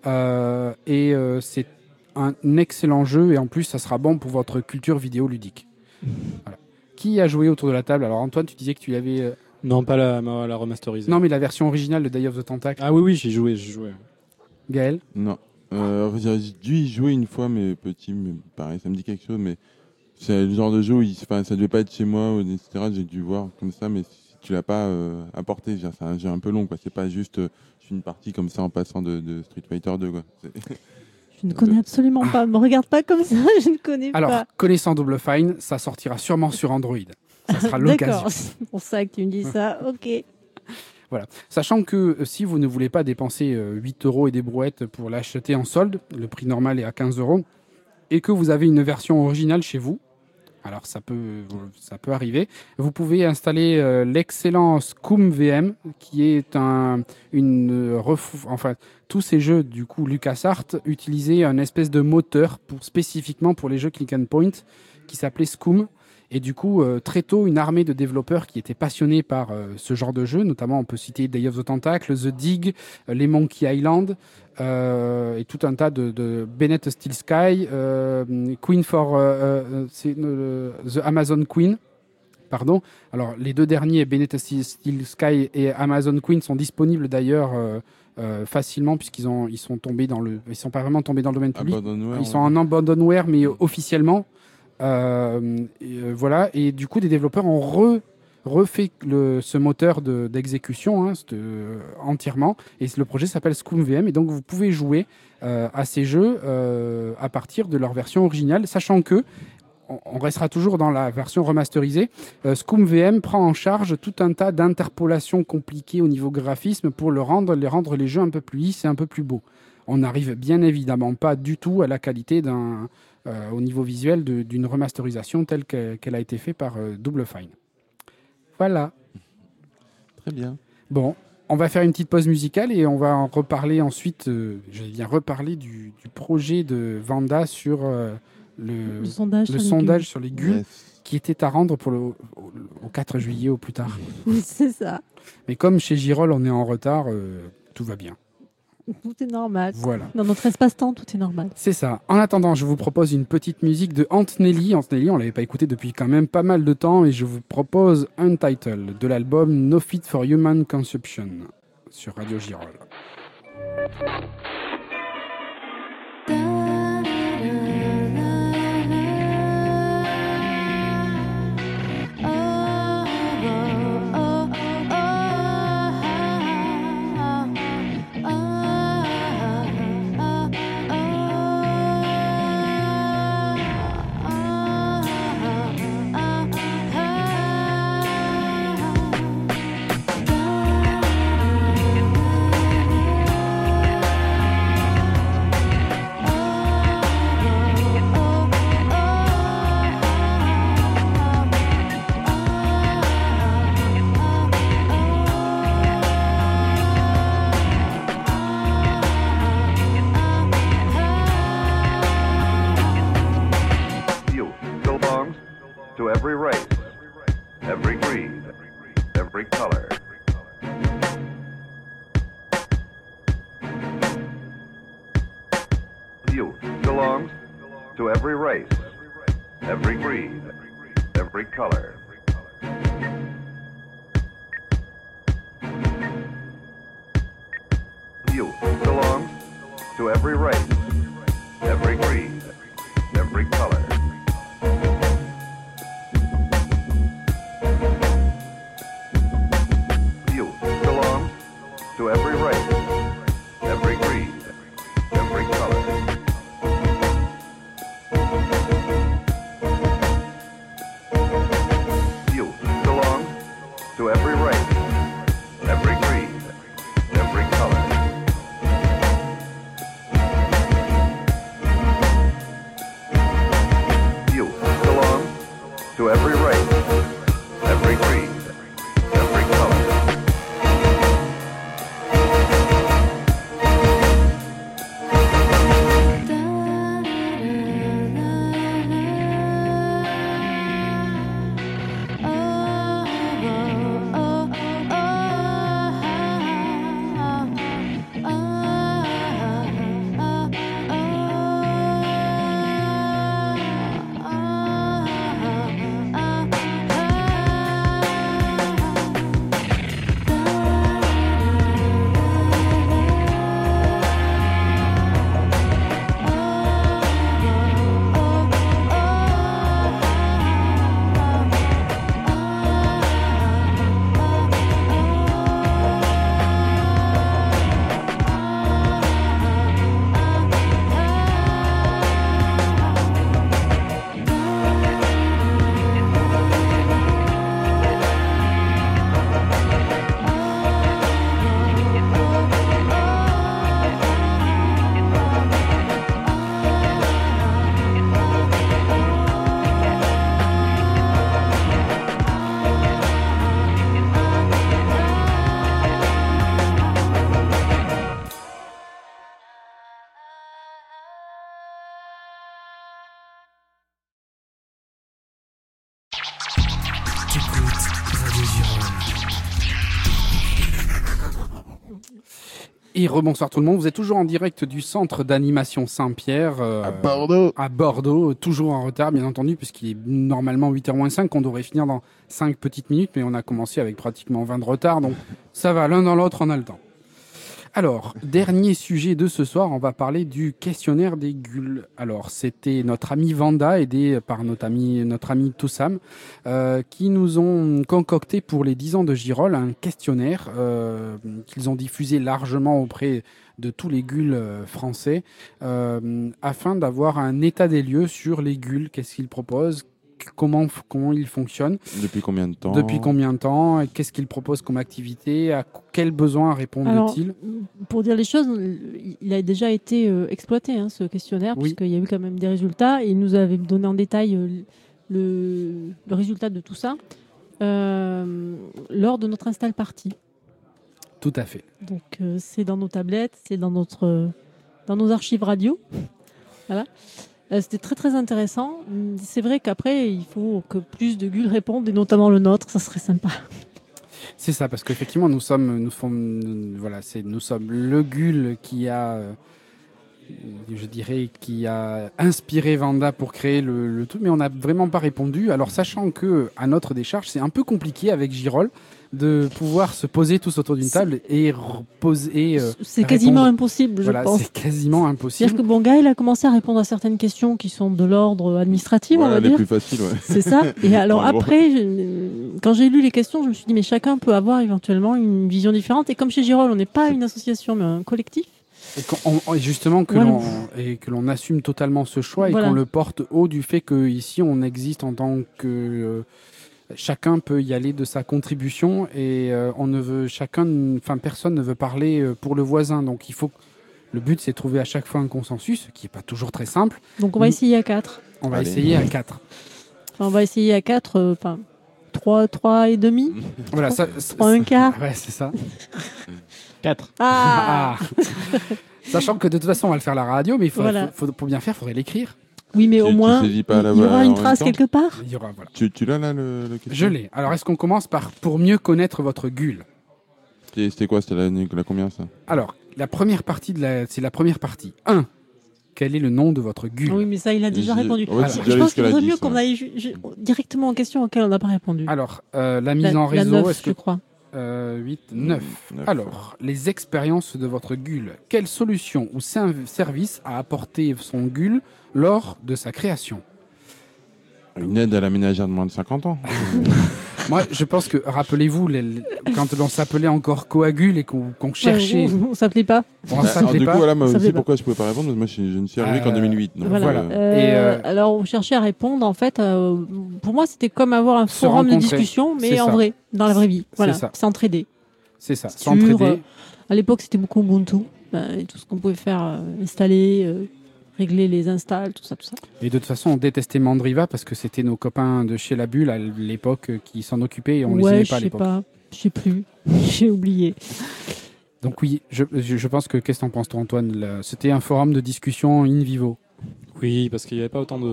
S2: C'est un excellent jeu et en plus, ça sera bon pour votre culture vidéoludique. Voilà. Qui a joué autour de la table? Alors Antoine, tu disais que tu l'avais...
S5: Non, pas la remasterisée.
S2: Non, mais la version originale de Day of the Tentacle.
S5: Ah oui, j'ai joué.
S2: Gaël?
S3: Non. J'ai dû y jouer une fois, mais petit, mais pareil, ça me dit quelque chose, mais c'est le genre de jeu où ça devait pas être chez moi, etc. J'ai dû voir comme ça, mais si tu l'as pas apporté, c'est un jeu un peu long, quoi. C'est pas juste une partie comme ça en passant de Street Fighter 2, quoi.
S4: Je ne connais absolument pas. Me regarde pas comme ça, je ne connais
S2: Alors,
S4: pas.
S2: connaissant Double Fine, ça sortira sûrement sur Android. Ça sera l'occasion.
S4: D'accord, c'est pour ça que tu me dis ça. Ok.
S2: Voilà. Sachant que si vous ne voulez pas dépenser 8 € et des brouettes pour l'acheter en solde, le prix normal est à 15 €, et que vous avez une version originale chez vous, alors ça peut arriver, vous pouvez installer l'excellent Scum VM, qui est tous ces jeux du coup LucasArts utilisaient un espèce de moteur spécifiquement pour les jeux Click and Point qui s'appelait Scum. Et du coup, très tôt, une armée de développeurs qui étaient passionnés par ce genre de jeu, notamment on peut citer Day of the Tentacle, The Dig, les Monkey Island, et tout un tas de Bennett Steel Sky, Queen for The Amazon Queen. Pardon. Alors, les deux derniers, Bennett Steel Sky et Amazon Queen, sont disponibles d'ailleurs facilement puisqu'ils sont pas vraiment tombés dans le domaine public. Ils sont en abandonware, mais officiellement. Voilà, et du coup des développeurs ont refait ce moteur d'exécution entièrement, et le projet s'appelle Scum VM, et donc vous pouvez jouer à ces jeux à partir de leur version originale, sachant que on restera toujours dans la version remasterisée. Scum VM prend en charge tout un tas d'interpolations compliquées au niveau graphisme pour rendre les jeux un peu plus lisses et un peu plus beaux. On n'arrive bien évidemment pas du tout à la qualité au niveau visuel d'une remasterisation telle qu'elle a été faite par Double Fine. Voilà.
S3: Très bien.
S2: Bon, on va faire une petite pause musicale et on va en reparler ensuite. Je viens reparler du projet de Vanda sur le sondage sur les GUL, qui était à rendre pour au 4 juillet au plus tard.
S4: C'est ça.
S2: Mais comme chez Girol, on est en retard, tout va bien.
S4: Tout est normal.
S2: Voilà.
S4: Dans notre espace-temps, tout est normal.
S2: C'est ça. En attendant, je vous propose une petite musique de Antonelli. Antonelli, on l'avait pas écouté depuis quand même pas mal de temps, et je vous propose Untitled de l'album No Fit for Human Consumption sur Radio Girol.
S8: to every race, every creed, every color. Youth belongs to every race, every creed, every color. Youth belongs to every race, every creed, every color. Youth belongs to every race, every creed, every color.
S2: Et rebonsoir tout le monde, vous êtes toujours en direct du centre d'animation Saint-Pierre
S3: À Bordeaux.
S2: à Bordeaux, toujours en retard bien entendu puisqu'il est normalement 8h-5, on devrait finir dans 5 petites minutes mais on a commencé avec pratiquement 20 de retard donc ça va, l'un dans l'autre on a le temps. Alors, dernier sujet de ce soir, on va parler du questionnaire des Gules. Alors, c'était notre ami Vanda, aidé par notre ami Toussam, qui nous ont concocté pour les 10 ans de Girol un questionnaire qu'ils ont diffusé largement auprès de tous les Gules français, afin d'avoir un état des lieux sur les Gules, qu'est-ce qu'ils proposent, comment ils fonctionnent.
S3: Depuis combien de temps
S2: Qu'est-ce qu'ils proposent comme activité, à quels besoins répondent-ils?
S4: Pour dire les choses, il a déjà été exploité, ce questionnaire,
S2: Oui.
S4: puisqu'il y a eu quand même des résultats. Et il nous avait donné en détail le résultat de tout ça lors de notre install party.
S2: Tout à fait.
S4: Donc c'est dans nos tablettes, c'est dans nos archives radio. Voilà. C'était très très intéressant. C'est vrai qu'après, il faut que plus de Gules répondent, et notamment le nôtre, ça serait sympa.
S2: C'est ça, parce qu'effectivement, nous sommes le Gule qui a, je dirais, qui a inspiré Vanda pour créer le tout, mais on n'a vraiment pas répondu. Alors, sachant que à notre décharge, c'est un peu compliqué avec Girol de pouvoir se poser tous autour d'une table et reposer.
S4: C'est quasiment impossible, je pense.
S2: C'est quasiment impossible.
S4: C'est-à-dire que Gaël a commencé à répondre à certaines questions qui sont de l'ordre administratif, on va
S3: les
S4: dire.
S3: plus faciles, ouais.
S4: C'est ça. Et alors
S3: En gros.
S4: après, quand j'ai lu les questions, je me suis dit, mais chacun peut avoir éventuellement une vision différente. Et comme chez Girol, on n'est pas une association, mais un collectif.
S2: Et justement que
S4: Voilà.
S2: l'on assume totalement ce choix et
S4: Voilà.
S2: qu'on le porte haut du fait qu'ici on existe en tant que chacun peut y aller de sa contribution et personne ne veut parler pour le voisin. Donc le but c'est de trouver à chaque fois un consensus, qui n'est pas toujours très simple.
S4: Donc on va essayer à 4.
S2: On va
S3: Allez.
S2: essayer à 4.
S4: Enfin, on va essayer à 4, 3 et demi,
S2: Voilà,
S4: 3 un quart.
S2: Ouais, c'est ça.
S5: 4.
S4: Ah,
S2: Sachant que de toute façon on va le faire à la radio, mais
S4: Voilà.
S2: pour bien faire, il faudrait l'écrire.
S4: oui, mais au
S3: Tu
S4: moins,
S3: saisis pas
S4: il y aura
S3: en
S4: une
S3: même
S4: trace
S3: temps
S4: quelque part.
S2: Il y aura, voilà.
S3: Tu l'as là le
S2: Je
S3: question
S2: l'ai. Alors est-ce qu'on commence par pour mieux connaître votre Gule?
S3: C'était quoi? C'était la combien ça?
S2: Alors, la première partie c'est la première partie. 1. Quel est le nom de votre Gule?
S4: Oui, mais ça, il a déjà
S3: J'ai-
S4: répondu.
S3: ouais,
S2: c'est
S4: Je
S3: déjà
S4: pense
S3: ce
S4: qu'il
S3: qu'elle a
S4: vaudrait
S3: dit,
S4: mieux
S3: ça.
S4: qu'on aille directement aux questions auxquelles on n'a pas répondu.
S2: Alors, la mise en
S4: la
S2: réseau,
S4: 9,
S2: est-ce que
S4: je crois.
S2: 8, 9.
S3: 9.
S2: Alors, les expériences de votre GUL. Quelle solution ou service a apporté son GUL lors de sa création?
S3: Une aide à la ménagère de moins de 50 ans.
S2: Moi, je pense que, rappelez-vous, quand on s'appelait encore Coagul et qu'on cherchait...
S4: On s'appelait pas.
S2: On s'appelait
S3: Du
S2: pas.
S3: coup, voilà, moi
S4: Ça
S3: aussi,
S4: fait
S3: pourquoi je pouvais pas répondre? Moi, je ne suis arrivé qu'en 2008. Donc,
S4: Voilà.
S2: Voilà.
S4: Alors, on cherchait à répondre. En fait, pour moi, c'était comme avoir un
S2: Se
S4: forum de
S2: rencontrer.
S4: discussion, mais
S2: C'est
S4: en
S2: ça.
S4: vrai, dans la vraie vie. Voilà,
S2: ça.
S4: s'entraider.
S2: C'est ça,
S4: Sur,
S2: s'entraider.
S4: à l'époque, c'était beaucoup Ubuntu. Et tout ce qu'on pouvait faire, installer, régler les installs, tout ça, tout ça.
S2: Et de toute façon, on détestait Mandriva parce que c'était nos copains de chez La Bulle à l'époque qui s'en occupaient et on les aimait pas à l'époque.
S4: Je sais plus. J'ai oublié.
S2: Donc oui, je pense que, qu'est-ce que t'en penses toi, Antoine? C'était un forum de discussion in vivo.
S5: Oui, parce qu'il n'y avait pas autant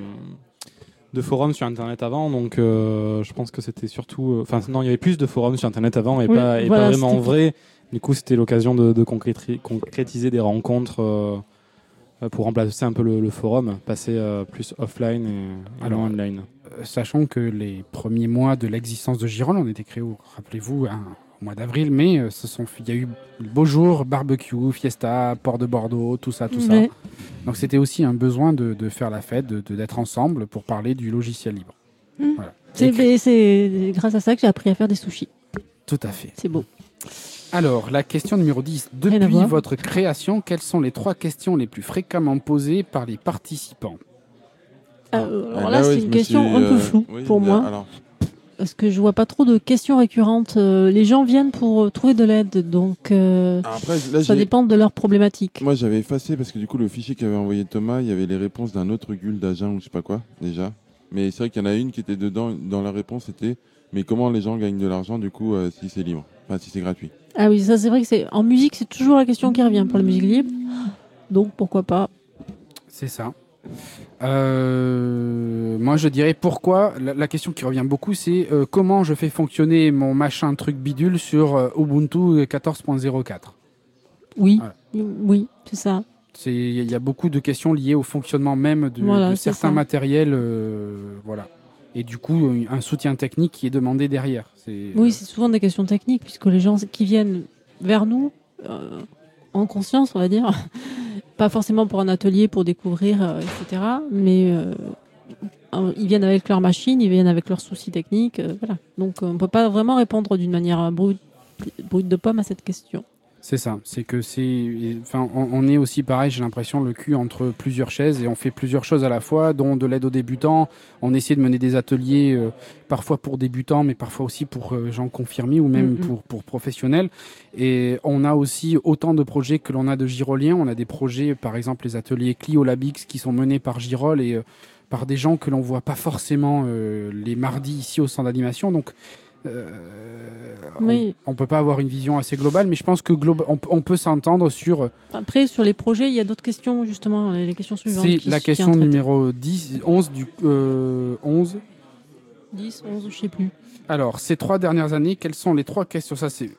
S5: de forums sur Internet avant, donc je pense que c'était surtout... Enfin, non, il y avait plus de forums sur Internet avant et
S4: Oui,
S5: pas
S4: voilà,
S5: vraiment
S4: c'était-
S5: vrai. Du coup, c'était l'occasion de concrétiser des rencontres pour remplacer un peu le forum, passer plus offline et
S2: Alors,
S5: moins online.
S2: Sachant que les premiers mois de l'existence de Girolles, on était créé, rappelez-vous, au mois d'avril, mais il y a eu Beau Jour, Barbecue, Fiesta, Port de Bordeaux, tout ça.
S4: Ouais.
S2: Donc c'était aussi un besoin de faire la fête, d'être ensemble pour parler du logiciel libre. Voilà.
S4: C'est grâce à ça que j'ai appris à faire des sushis.
S2: Tout à fait.
S4: C'est beau.
S2: Alors, la question numéro 10.
S4: Rien à
S2: Depuis
S4: voir.
S2: votre création, quelles sont les 3 questions les plus fréquemment posées par les participants?
S4: Alors là, c'est une question un peu floue pour moi.
S3: Alors,
S4: Parce que je vois pas trop de questions récurrentes. Les gens viennent pour trouver de l'aide, donc
S3: après, là,
S4: ça dépend de leur problématique.
S3: moi, j'avais effacé parce que du coup, le fichier qu'avait envoyé Thomas, il y avait les réponses d'un autre GUL d'agent ou je sais pas quoi, déjà. Mais c'est vrai qu'il y en a une qui était dedans, dans la réponse, c'était mais comment les gens gagnent de l'argent, du coup, si c'est libre, enfin, si c'est gratuit.
S4: Ah oui, ça c'est vrai que c'est en musique, c'est toujours la question qui revient pour la musique libre. Donc pourquoi pas.
S2: C'est ça. Moi, je dirais pourquoi. La question qui revient beaucoup, c'est comment je fais fonctionner mon machin truc bidule sur Ubuntu 14.04.
S4: Oui,
S2: Voilà.
S4: oui, c'est ça.
S2: Il y a beaucoup de questions liées au fonctionnement même
S4: Voilà,
S2: de
S4: c'est
S2: certains
S4: ça.
S2: matériels. Voilà. Et du coup, un soutien technique qui est demandé derrière.
S4: Oui, c'est souvent des questions techniques, puisque les gens qui viennent vers nous, en conscience, on va dire, pas forcément pour un atelier, pour découvrir, etc., mais ils viennent avec leur machine, ils viennent avec leurs soucis techniques, voilà. Donc on ne peut pas vraiment répondre d'une manière brute de pomme à cette question.
S2: C'est ça, c'est que enfin, on est aussi pareil, j'ai l'impression, le cul entre plusieurs chaises et on fait plusieurs choses à la fois, dont de l'aide aux débutants. On essaie de mener des ateliers, parfois pour débutants, mais parfois aussi pour gens confirmés ou même pour professionnels. Et on a aussi autant de projets que l'on a de giroliens. On a des projets, par exemple, les ateliers Clio Labix qui sont menés par Girol et par des gens que l'on voit pas forcément les mardis ici au centre d'animation. Donc,
S4: Oui.
S2: on peut pas avoir une vision assez globale, mais je pense que on peut s'entendre sur...
S4: Après, sur les projets, il y a d'autres questions, justement, les questions suivantes.
S2: C'est la question numéro 11 du 11.
S4: 10, 11, je sais plus.
S2: Alors, ces 3 dernières années, quelles sont les 3 questions? Ça, c'est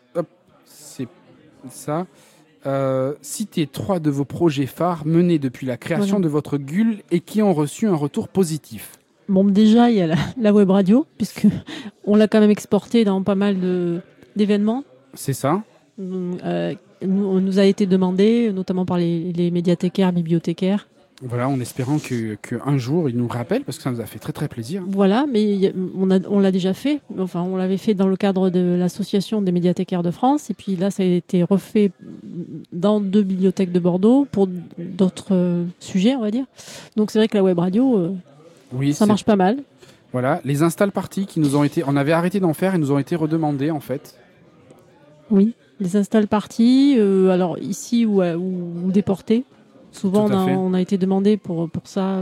S2: ça. Citez 3 de vos projets phares menés depuis la création de votre GUL et qui ont reçu un retour positif.
S4: Bon, déjà, il y a la web radio, puisque on l'a quand même exporté dans pas mal d'événements.
S2: C'est ça.
S4: On nous a été demandé, notamment par les médiathécaires, bibliothécaires.
S2: Voilà, en espérant qu'un jour, ils nous rappellent, parce que ça nous a fait très très plaisir.
S4: Voilà, mais on l'a déjà fait. Enfin, on l'avait fait dans le cadre de l'association des médiathécaires de France. Et puis là, ça a été refait dans 2 bibliothèques de Bordeaux pour d'autres sujets, on va dire. Donc c'est vrai que la web radio,
S2: oui,
S4: ça marche pas mal.
S2: Voilà, les install parties qui nous ont été... On avait arrêté d'en faire et nous ont été redemandés, en fait.
S4: Oui, les install parties, alors ici ou déportés. Souvent, on a été demandé pour ça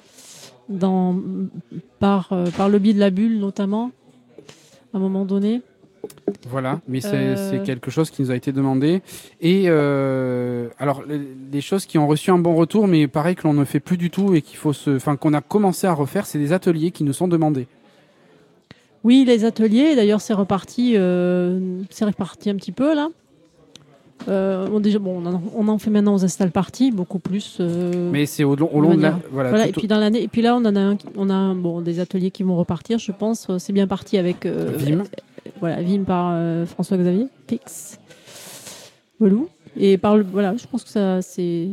S4: par le biais de la bulle, notamment, à un moment donné.
S2: Voilà, mais c'est quelque chose qui nous a été demandé. Et alors, les choses qui ont reçu un bon retour, mais pareil que l'on ne fait plus du tout et qu'on a commencé à refaire, c'est des ateliers qui nous sont demandés.
S4: Oui, les ateliers, d'ailleurs, c'est reparti un petit peu, là. On en fait maintenant aux install parties, beaucoup plus.
S2: Mais c'est au long de la...
S4: Voilà, et puis dans l'année, et puis là, on a des ateliers qui vont repartir, je pense. C'est bien parti avec...
S2: Vim.
S4: voilà, Vim par François-Xavier Pix. Voilà. Et voilà, je pense que ça, c'est...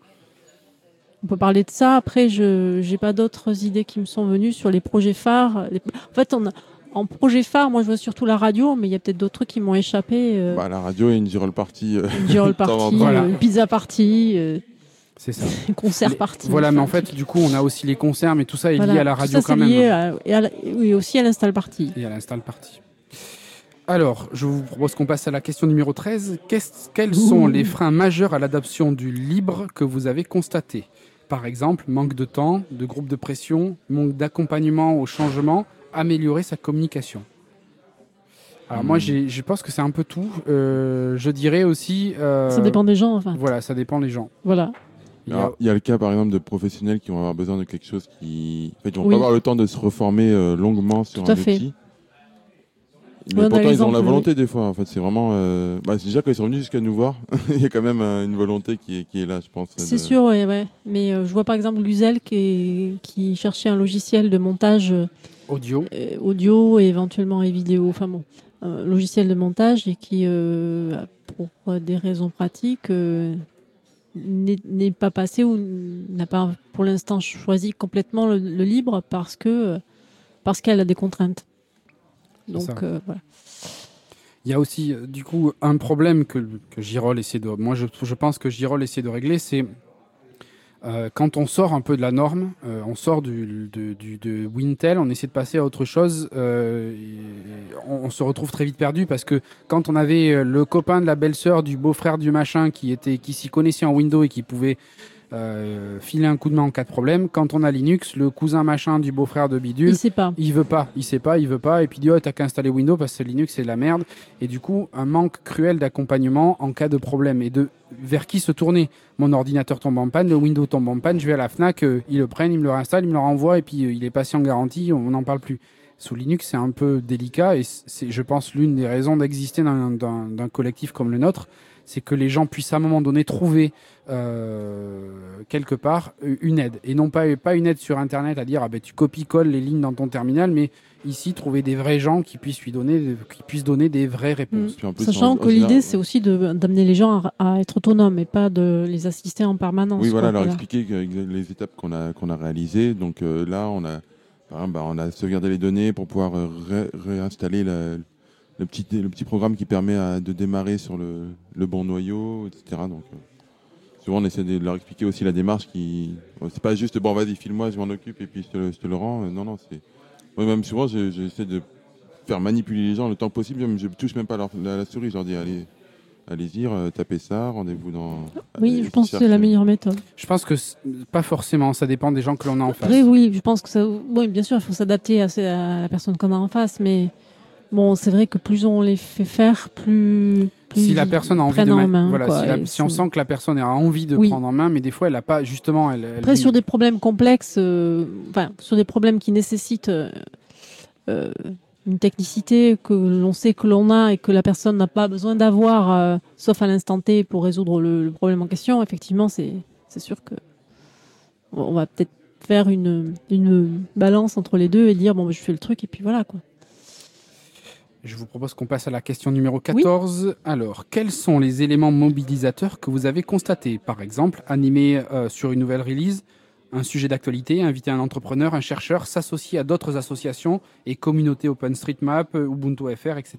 S4: On peut parler de ça. Après, je n'ai pas d'autres idées qui me sont venues sur les projets phares. En fait, en projet phare, moi, je vois surtout la radio, mais il y a peut-être d'autres trucs qui m'ont échappé.
S3: La radio et une Girol Party.
S4: Une Girol Party,
S2: Voilà.
S4: une pizza party,
S2: C'est ça.
S4: un concert party.
S2: Voilà, mais en fait, du coup, on a aussi les concerts, mais tout ça est lié à la radio
S4: tout ça,
S2: quand
S4: c'est lié
S2: même.
S4: oui, aussi à l'install party.
S2: Et à l'install party. Alors, je vous propose qu'on passe à la question numéro 13. Quels sont les freins majeurs à l'adoption du libre que vous avez constatés ? Par exemple, manque de temps, de groupe de pression, manque d'accompagnement au changement, améliorer sa communication. Alors moi, je pense que c'est un peu tout. Je dirais aussi...
S4: Ça dépend des gens, enfin.
S2: Voilà, ça dépend des gens.
S4: Voilà.
S2: Il y a-
S3: Alors, il y a le cas, par exemple, de professionnels qui vont avoir besoin de quelque chose qui... En fait, ils vont
S4: Oui.
S3: pas avoir le temps de se reformer longuement sur
S4: Tout à
S3: un
S4: fait.
S3: outil.
S4: Ouais,
S3: Mais
S4: on a
S3: pourtant, ils ont
S4: l'exemple,
S3: la volonté des fois. En fait, c'est vraiment... c'est déjà quand ils sont venus jusqu'à nous voir, il y a quand même une volonté qui est là, je pense.
S4: C'est sûr, ouais. Mais je vois par exemple Luzel qui cherchait un logiciel de montage
S2: Audio.
S4: audio et éventuellement et vidéo. Enfin bon, un logiciel de montage et qui, pour des raisons pratiques, n'est pas passé ou n'a pas pour l'instant choisi complètement le libre parce qu'elle a des contraintes. Donc
S2: ça.
S4: voilà.
S2: Il y a aussi, du coup, un problème que Girol essaie de... Moi, je pense que Girol essaie de régler, c'est quand on sort un peu de la norme, on sort de Wintel, on essaie de passer à autre chose, on se retrouve très vite perdu parce que quand on avait le copain de la belle-sœur, du beau-frère du machin qui s'y connaissait en Windows et qui pouvait filer un coup de main en cas de problème, quand on a Linux, le cousin machin du beau-frère de bidule,
S4: Il sait pas.
S2: il veut pas, et puis il dit t'as qu'à installer Windows parce que Linux c'est de la merde, et du coup un manque cruel d'accompagnement en cas de problème et de vers qui se tourner. Mon ordinateur tombe en panne, le Windows tombe en panne, je vais à la Fnac, ils le prennent, ils me le réinstallent, ils me le renvoient et puis il est passé en garantie, on n'en parle plus. Sous Linux c'est un peu délicat et c'est je pense l'une des raisons d'exister d'un collectif comme le nôtre, c'est que les gens puissent à un moment donné trouver quelque part une aide. Et non pas une aide sur Internet à dire tu copies-colles les lignes dans ton terminal, mais ici trouver des vrais gens qui puissent donner des vraies réponses.
S3: Puis en plus,
S4: Sachant
S3: en
S4: que
S3: général,
S4: l'idée, c'est aussi d'amener les gens à être autonomes et pas de les assister en permanence.
S3: Oui, voilà,
S4: quoi,
S3: leur expliquer les étapes qu'on a réalisées. Donc là, par exemple, on a sauvegardé les données pour pouvoir réinstaller le petit programme qui permet de démarrer sur le bon noyau, etc. Donc souvent, on essaie de leur expliquer aussi la démarche c'est pas juste vas-y, file-moi, je m'en occupe et puis je te le rends. Non, c'est... Moi-même, souvent, j'essaie de faire manipuler les gens le temps possible. Je touche même pas la souris. Je leur dis allez-y, tapez ça, rendez-vous dans...
S4: Oui, je pense que c'est la meilleure méthode.
S2: Je pense que pas forcément, ça dépend des gens que l'on a en face.
S4: Après, oui, je pense que ça... Oui, bien sûr, il faut s'adapter à la personne qu'on a en face, mais bon, c'est vrai que plus on les fait faire, plus
S2: si la personne a envie de
S4: en main,
S2: voilà,
S4: quoi,
S2: si on sent que la personne a envie de prendre en main, mais des fois elle n'a pas justement.
S4: Après, sur des problèmes complexes, sur des problèmes qui nécessitent une technicité que l'on sait que l'on a et que la personne n'a pas besoin d'avoir, sauf à l'instant T pour résoudre le problème en question. Effectivement, c'est sûr que on va peut-être faire une balance entre les deux et dire je fais le truc et puis voilà quoi.
S2: Je vous propose qu'on passe à la question numéro 14. Oui. Alors, quels sont les éléments mobilisateurs que vous avez constatés ? Par exemple, animer sur une nouvelle release, un sujet d'actualité, inviter un entrepreneur, un chercheur, s'associer à d'autres associations et communautés OpenStreetMap, Ubuntu.fr, etc.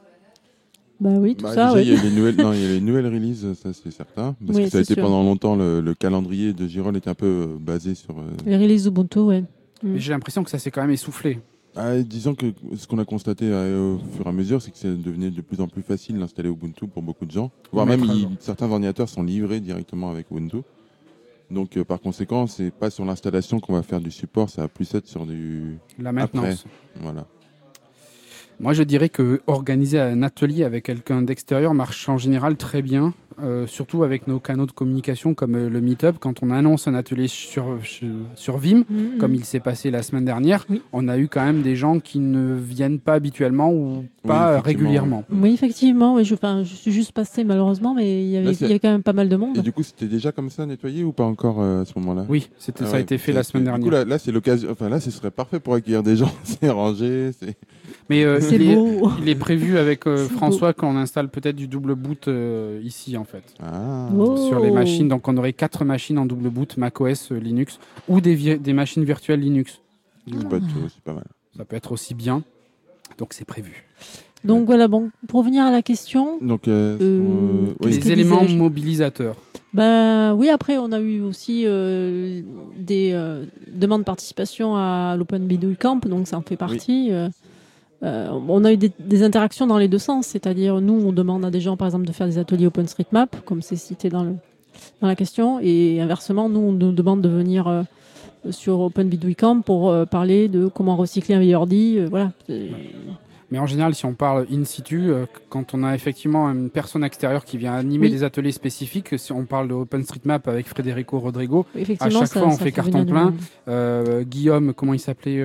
S4: Bah oui, tout ça.
S3: Déjà, il y a les nouvelles releases, ça c'est certain. Parce que ça a été pendant longtemps, le calendrier de Girol était un peu basé sur...
S4: Les releases Ubuntu, ouais.
S2: Mais j'ai l'impression que ça s'est quand même essoufflé.
S3: Disons que ce qu'on a constaté au fur et à mesure, c'est que ça devenait de plus en plus facile d'installer Ubuntu pour beaucoup de gens. Voire même, certains ordinateurs sont livrés directement avec Ubuntu. Donc, par conséquent, c'est pas sur l'installation qu'on va faire du support, ça va plus être sur
S2: la maintenance.
S3: Après. Voilà.
S2: Moi, je dirais que organiser un atelier avec quelqu'un d'extérieur marche en général très bien. surtout avec nos canaux de communication comme le Meetup, quand on annonce un atelier sur Vim, comme il s'est passé la semaine dernière, on a eu quand même des gens qui ne viennent pas habituellement ou pas régulièrement.
S4: Oui, effectivement. Oui, je suis juste passé malheureusement, mais il y avait quand même pas mal de monde.
S3: Et du coup, c'était déjà comme ça nettoyé ou pas encore à ce moment-là?
S2: Oui, ça a été fait la semaine dernière.
S3: Du coup, là, c'est l'occasion. Enfin, là, ce serait parfait pour accueillir des gens. C'est rangé.
S2: Mais
S4: c'est beau.
S2: Il est prévu avec François qu'on installe peut-être du double boot ici en fait. Sur les machines. Donc on aurait 4 machines en double boot macOS Linux ou des machines virtuelles Linux.
S3: C'est pas mal.
S2: Ça peut être aussi bien. Donc c'est prévu.
S4: Donc voilà, bon, pour revenir à la question.
S3: Donc
S2: les éléments mobilisateurs.
S4: Oui, après on a eu aussi des demandes de participation à l'Open Bidouille Camp, donc ça en fait partie. On a eu des interactions dans les deux sens, c'est-à-dire nous on demande à des gens par exemple de faire des ateliers OpenStreetMap, comme c'est cité dans la question, et inversement nous on nous demande de venir sur Open Bidouille Camp pour parler de comment recycler un vieil ordi, voilà.
S2: Mais en général, si on parle in situ, quand on a effectivement une personne extérieure qui vient animer des ateliers spécifiques, si on parle de OpenStreetMap avec Federico Rodrigo, à chaque fois on fait carton plein. Guillaume, comment il s'appelait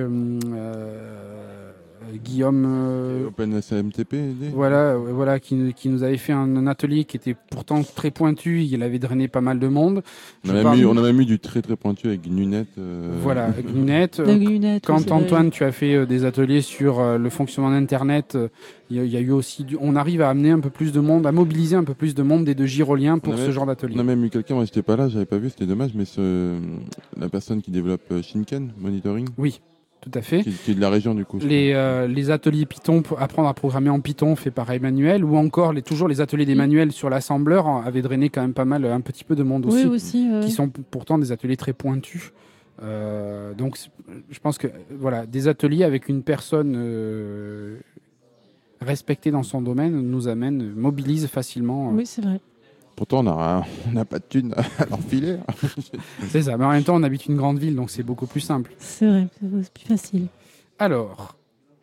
S2: Guillaume
S3: OpenSMTP
S2: voilà qui nous avait fait un atelier qui était pourtant très pointu, il avait drainé pas mal de monde. On
S3: a même eu du très très pointu avec Nunet.
S2: Voilà, Nunet. Quand Antoine, tu as fait des ateliers sur le fonctionnement d'Internet, il y a eu aussi on arrive à amener un peu plus de monde, à mobiliser un peu plus de monde et de gyroliens pour ce genre d'atelier.
S3: On a même eu quelqu'un, moi j'étais pas là, j'avais pas vu, c'était dommage, mais la personne qui développe Shinken Monitoring.
S2: Oui. Tout à fait.
S3: Qui est de la région du coup.
S2: Les ateliers Python, pour apprendre à programmer en Python fait par Emmanuel, ou encore toujours les ateliers d'Emmanuel sur l'assembleur avaient drainé quand même pas mal, un petit peu de monde aussi, qui sont pourtant des ateliers très pointus. Donc je pense que voilà, des ateliers avec une personne respectée dans son domaine mobilisent facilement.
S4: Oui, c'est vrai.
S3: Pourtant, on n'a pas de thunes à leur filer.
S2: C'est ça, mais en même temps, on habite une grande ville, donc c'est beaucoup plus simple.
S4: C'est vrai, c'est plus facile.
S2: Alors,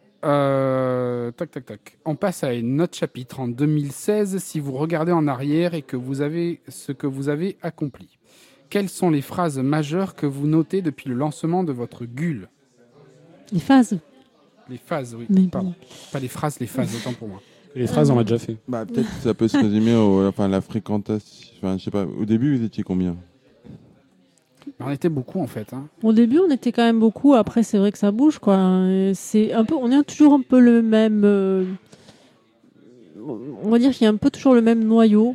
S2: on passe à un autre chapitre en 2016. Si vous regardez en arrière et que vous avez ce que vous avez accompli, quelles sont les phrases majeures que vous notez depuis le lancement de votre GUL?
S4: Les phases.
S2: Les phases, oui.
S4: Pardon.
S2: Pas les phrases, les phases, autant pour moi.
S5: Les phrases, on l'a déjà fait.
S3: Peut-être ça peut se résumer à la fréquentation. Enfin, je sais pas. Au début, vous étiez combien?
S2: On était beaucoup en fait.
S4: Au début, on était quand même beaucoup. Après, c'est vrai que ça bouge, quoi. C'est un peu, on est toujours un peu le même. On va dire qu'il y a un peu toujours le même noyau.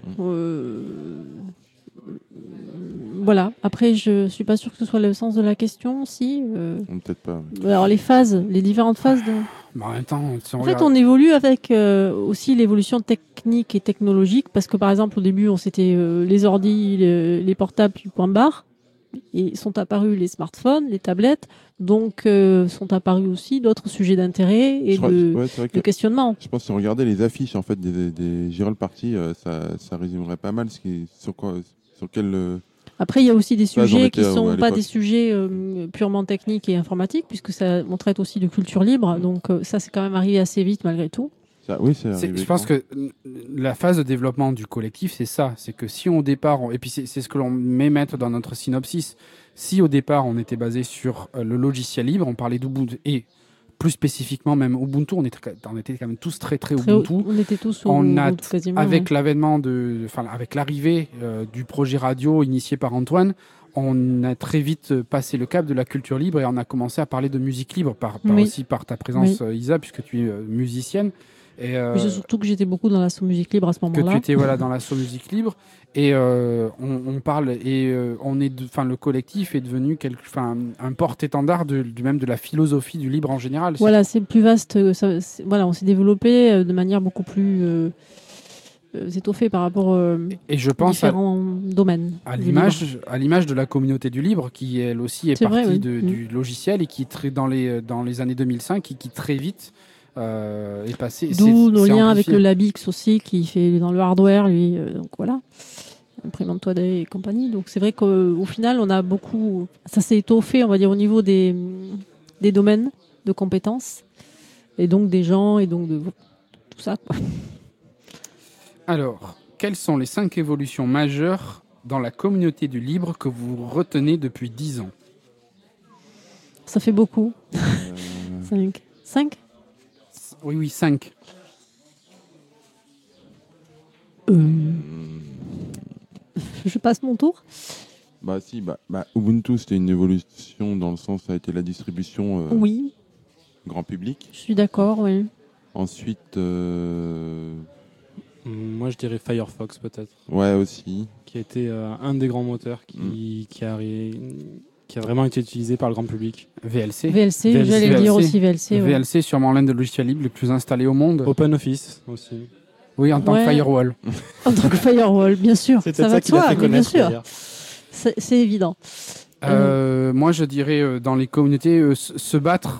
S4: Voilà. Après, je suis pas sûre que ce soit le sens de la question, si.
S3: Peut-être pas.
S4: Alors les phases, les différentes phases de.
S2: En même temps,
S4: en fait, on évolue avec aussi l'évolution technique et technologique, parce que par exemple, au début, on s'était les ordis, les portables, puis point barre, et sont apparus les smartphones, les tablettes, donc sont apparus aussi d'autres sujets d'intérêt et de questionnement.
S3: Je pense que si on regardait les affiches en fait des Girol Party, ça résumerait pas mal sur quel.
S4: Après, il y a aussi des sujets qui ne sont pas des sujets purement techniques et informatiques, puisque on traite aussi de culture libre. Donc ça, c'est quand même arrivé assez vite malgré tout.
S2: Je pense que la phase de développement du collectif, c'est ça. C'est que si au départ, et puis c'est ce que l'on met mettre dans notre synopsis, si au départ on était basé sur le logiciel libre, on parlait d'Ubuntu et plus spécifiquement même Ubuntu, on était quand même tous très Ubuntu.
S4: On était tous Ubuntu quasiment.
S2: Avec l'avènement avec l'arrivée du projet radio initié par Antoine, on a très vite passé le cap de la culture libre et on a commencé à parler de musique libre aussi par ta présence, Isa, puisque tu es musicienne.
S4: C'est surtout que j'étais beaucoup dans l'assaut musique libre à ce moment-là.
S2: Que tu étais dans l'assaut musique libre et on parle et le collectif est devenu un porte-étendard même de la philosophie du libre en général.
S4: Voilà, c'est plus vaste. On s'est développé de manière beaucoup plus étoffée par rapport
S2: et je pense
S4: aux différents domaines.
S2: À l'image de la communauté du libre qui elle aussi est partie du logiciel et qui dans les années 2005 et qui très vite est passé.
S4: D'où nos liens avec le Labix aussi, qui fait dans le hardware, lui. Donc voilà, imprimante 3D et compagnie. Donc c'est vrai qu'au final, on a beaucoup. Ça s'est étoffé, on va dire, au niveau des domaines de compétences, et donc des gens, et donc de tout ça, quoi.
S2: Alors, quelles sont les 5 évolutions majeures dans la communauté du libre que vous retenez depuis 10 ans?
S4: Ça fait beaucoup. 5. 5 ?
S2: Oui, 5.
S4: Je passe mon tour.
S3: Bah si, Ubuntu c'était une évolution dans le sens ça a été la distribution
S4: Oui,
S3: grand public.
S4: je suis d'accord, oui.
S3: Ensuite,
S5: Moi, je dirais Firefox, peut-être,
S3: ouais aussi.
S5: qui a été un des grands moteurs qui a vraiment été utilisé par le grand public.
S2: VLC.
S4: VLC, j'allais
S2: VLC.
S4: dire aussi VLC. ouais.
S2: VLC, sûrement l'un des logiciels libres les plus installés au monde.
S5: OpenOffice aussi.
S2: Oui, en tant que
S4: Ouais.
S2: firewall.
S4: En tant que firewall, bien sûr.
S5: C'est
S4: Ça
S5: peut-être
S4: va
S5: ça
S4: de
S5: qui l'a
S4: soi,
S5: fait
S4: mais bien
S5: connaître.
S4: sûr.
S5: d'ailleurs.
S4: C'est évident.
S2: Moi, je dirais dans les communautés se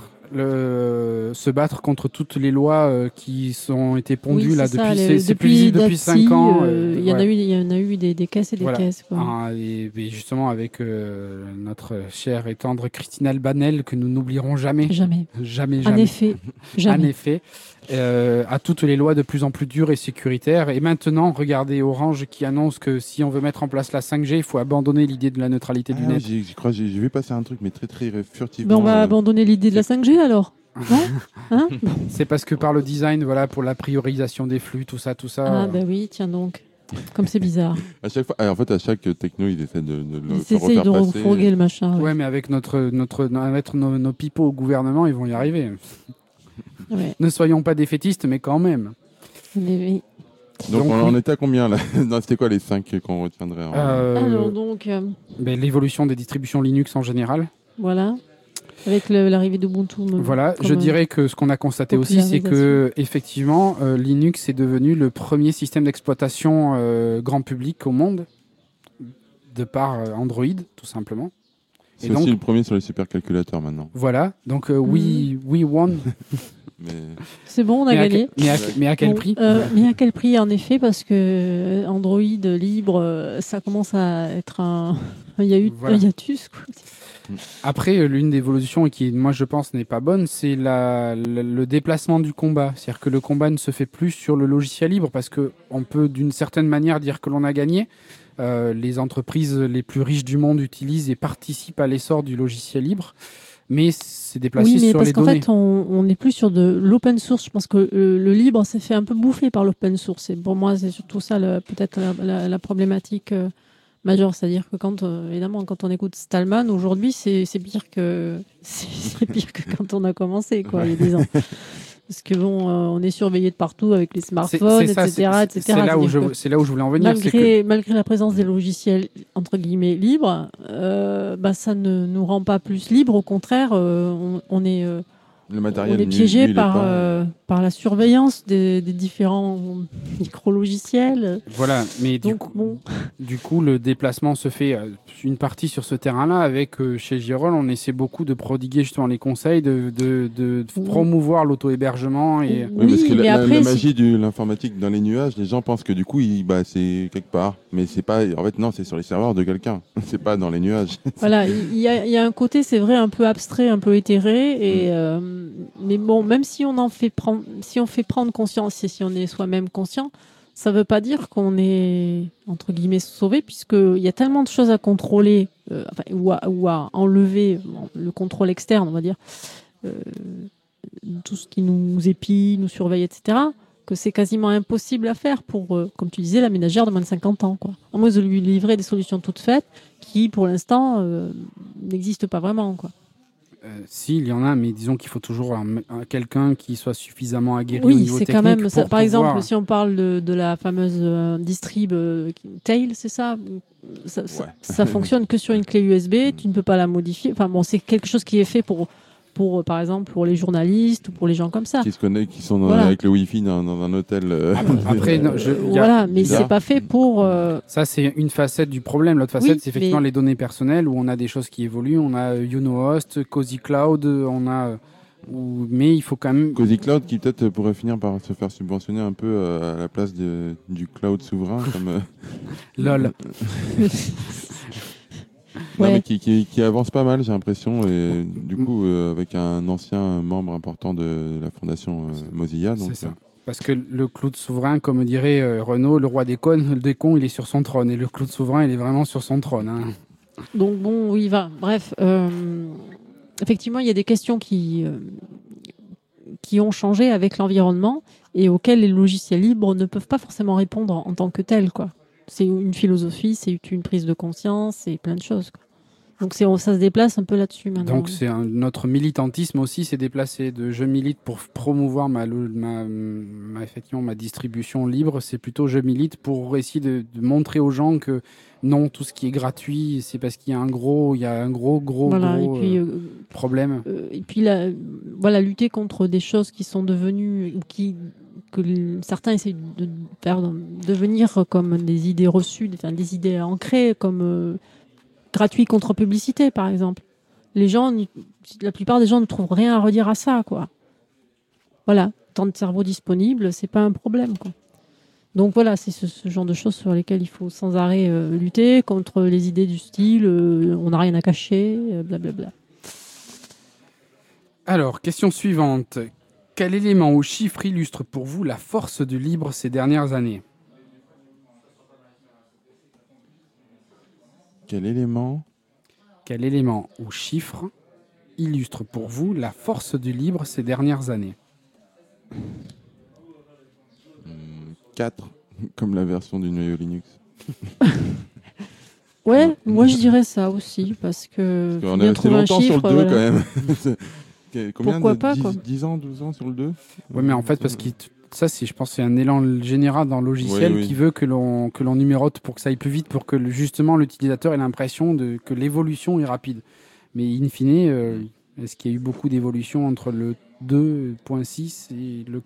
S2: battre contre toutes les lois qui ont été pondues
S4: Oui,
S2: là
S4: c'est ça,
S2: depuis c'est plus visible depuis 5 ans.
S4: Il y en a
S2: ouais.
S4: eu, il y en a eu des caisses et des
S2: Voilà.
S4: caisses. Quoi.
S2: Ah, et justement avec notre chère et tendre Christine Albanel que nous n'oublierons jamais.
S4: Jamais.
S2: Jamais.
S4: En effet,
S2: En
S4: jamais.
S2: effet, à toutes les lois de plus en plus dures et sécuritaires. Et maintenant, regardez Orange qui annonce que si on veut mettre en place la 5G, il faut abandonner l'idée de la neutralité du net.
S3: J'y crois, j'ai vu passer un truc mais très très furtivement.
S4: Ben, on va abandonner l'idée de la 5G alors. Non hein
S2: C'est parce que par le design, voilà, pour la priorisation des flux, tout ça.
S4: Ah bah oui, tiens donc. Comme c'est bizarre.
S3: À chaque fois, en fait, à chaque techno, ils essaient de le
S4: Ils
S3: faire
S4: essayent
S3: refaire
S4: de
S3: passer.
S4: refourguer le machin.
S2: Ouais,
S4: Ouais.
S2: mais avec nos pipeaux au gouvernement, ils vont y arriver.
S4: Ouais.
S2: Ne soyons pas défaitistes, mais quand même.
S4: Mais oui.
S3: Donc,
S2: Donc,
S3: on
S2: oui.
S3: était à combien là? Non, c'était quoi les 5 qu'on retiendrait
S4: Alors donc,
S2: L'évolution des distributions Linux en général.
S4: voilà. Avec l'arrivée d'Ubuntu.
S2: Voilà,
S4: comme,
S2: je dirais que ce qu'on a constaté aussi, c'est que effectivement, Linux est devenu le premier système d'exploitation grand public au monde, de par Android, tout simplement.
S3: C'est
S2: Et
S3: aussi
S2: donc,
S3: le premier sur les supercalculateurs maintenant.
S2: voilà, donc we won.
S3: Mais
S4: C'est bon, on a gagné.
S2: Mais à quel
S4: Bon,
S2: prix
S4: mais à quel prix, en effet, parce que Android libre, ça commence à être un. Il y a eu
S2: Voilà.
S4: un hiatus, quoi.
S2: Après, l'une des évolutions qui, moi, je pense, n'est pas bonne, c'est le déplacement du combat. C'est-à-dire que le combat ne se fait plus sur le logiciel libre parce que on peut, d'une certaine manière, dire que l'on a gagné. Les entreprises les plus riches du monde utilisent et participent à l'essor du logiciel libre, mais c'est déplacé
S4: Oui, mais
S2: sur
S4: parce
S2: les
S4: qu'en
S2: données.
S4: fait, on n'est plus sur de l'open source. Je pense que le libre s'est fait un peu bouffer par l'open source. Et pour moi, c'est surtout ça, peut-être la problématique majeure. C'est-à-dire que évidemment, quand on écoute Stallman, aujourd'hui, c'est pire que quand on a commencé, quoi, il y a 10 ans. Parce que bon, on est surveillé de partout avec les smartphones, etc.
S2: C'est là où je voulais en venir. c'est que-
S4: Malgré la présence des logiciels entre guillemets libres, ça ne nous rend pas plus libres. Au contraire, on est
S3: le matériel,
S4: on est
S3: lui,
S4: piégé
S3: il est
S4: par
S3: pas-
S4: la surveillance des différents micro-logiciels.
S2: Voilà, mais
S4: Donc bon,
S2: du coup, le déplacement se fait une partie sur ce terrain-là. Avec chez Girol, on essaie beaucoup de prodiguer justement les conseils, de promouvoir l'auto-hébergement et
S3: Oui, parce que
S4: mais
S3: la
S4: après,
S3: magie de l'informatique dans les nuages, les gens pensent que du coup, c'est quelque part. Mais c'est pas. En fait, non, c'est sur les serveurs de quelqu'un. C'est pas dans les nuages.
S4: voilà, il y a un côté, c'est vrai, un peu abstrait, un peu éthéré, mais bon, même si on fait prendre conscience et si on est soi-même conscient, ça veut pas dire qu'on est entre guillemets sauvé, puisqu'il y a tellement de choses à contrôler ou à enlever le contrôle externe, on va dire, tout ce qui nous épie, nous surveille, etc., que c'est quasiment impossible à faire pour, comme tu disais, la ménagère de moins de 50 ans, quoi. À moins de lui livrer des solutions toutes faites qui, pour l'instant, n'existent pas vraiment, quoi.
S2: si, il y en a, mais disons qu'il faut toujours quelqu'un qui soit suffisamment aguerri au
S4: Oui,
S2: niveau
S4: c'est
S2: technique.
S4: quand même ça.
S2: pour
S4: Par exemple,
S2: pouvoir-
S4: si on parle de la fameuse distrib Tail, c'est ça, ça fonctionne que sur une clé USB, tu ne peux pas la modifier. Enfin bon, c'est quelque chose qui est fait pour par exemple, pour les journalistes ou pour les gens comme ça.
S3: Qui se connectent, qui sont
S4: Voilà.
S3: avec le Wi-Fi dans un hôtel.
S2: Après, non,
S4: Voilà, mais
S3: bizarre.
S4: c'est pas fait pour.
S2: Ça, c'est une facette du problème. L'autre facette,
S4: Oui,
S2: c'est effectivement
S4: mais-
S2: les données personnelles où on a des choses qui évoluent. On a YunoHost, Cozy Cloud, on a. Mais il faut quand même.
S3: Cozy Cloud qui peut-être pourrait finir par se faire subventionner un peu à la place du cloud souverain. Comme,
S2: LOL.
S3: Non,
S4: Ouais.
S3: mais qui avance pas mal, j'ai l'impression. Et du coup, avec un ancien membre important de la fondation Mozilla. Donc,
S2: C'est ça. Parce que le clown souverain, comme dirait Renaud, le roi des cons, il est sur son trône. Et le clown souverain, il est vraiment sur son trône. Hein.
S4: Donc bon, oui, bref. Effectivement, il y a des questions qui ont changé avec l'environnement et auxquelles les logiciels libres ne peuvent pas forcément répondre en tant que tels, quoi. C'est une philosophie, c'est une prise de conscience, c'est plein de choses, quoi. Donc ça se déplace un peu là-dessus maintenant.
S2: Donc notre militantisme aussi s'est déplacé de je milite pour promouvoir effectivement ma distribution libre, c'est plutôt je milite pour essayer de montrer aux gens que non, tout ce qui est gratuit, c'est parce qu'il y a un gros
S4: voilà, et puis,
S2: problème.
S4: Et puis lutter contre des choses qui sont devenues que certains essayent de faire devenir comme des idées reçues, des idées ancrées comme gratuit contre publicité, par exemple. La plupart des gens ne trouvent rien à redire à ça, quoi. Voilà, tant de cerveau disponible, c'est pas un problème, quoi. Donc voilà, c'est ce genre de choses sur lesquelles il faut sans arrêt lutter contre les idées du style on n'a rien à cacher, blablabla.
S2: Alors, question suivante. Quel élément ou chiffre illustre pour vous la force du libre ces dernières années ?
S3: Quel élément
S2: ou chiffre illustre pour vous la force du libre ces dernières années ?
S3: 4, comme la version du noyau Linux.
S4: Ouais, moi je dirais ça aussi, parce que...
S3: On est resté longtemps sur le 2
S4: voilà.
S3: quand même. Combien
S4: Pourquoi pas,
S3: 10 ans, 12 ans sur le 2 ?
S2: Oui, mais en fait, parce que ça, je pense, c'est un élan général dans le logiciel qui veut que l'on numérote pour que ça aille plus vite, pour que justement l'utilisateur ait l'impression que l'évolution est rapide. Mais in fine, est-ce qu'il y a eu beaucoup d'évolution entre le 2.6 et le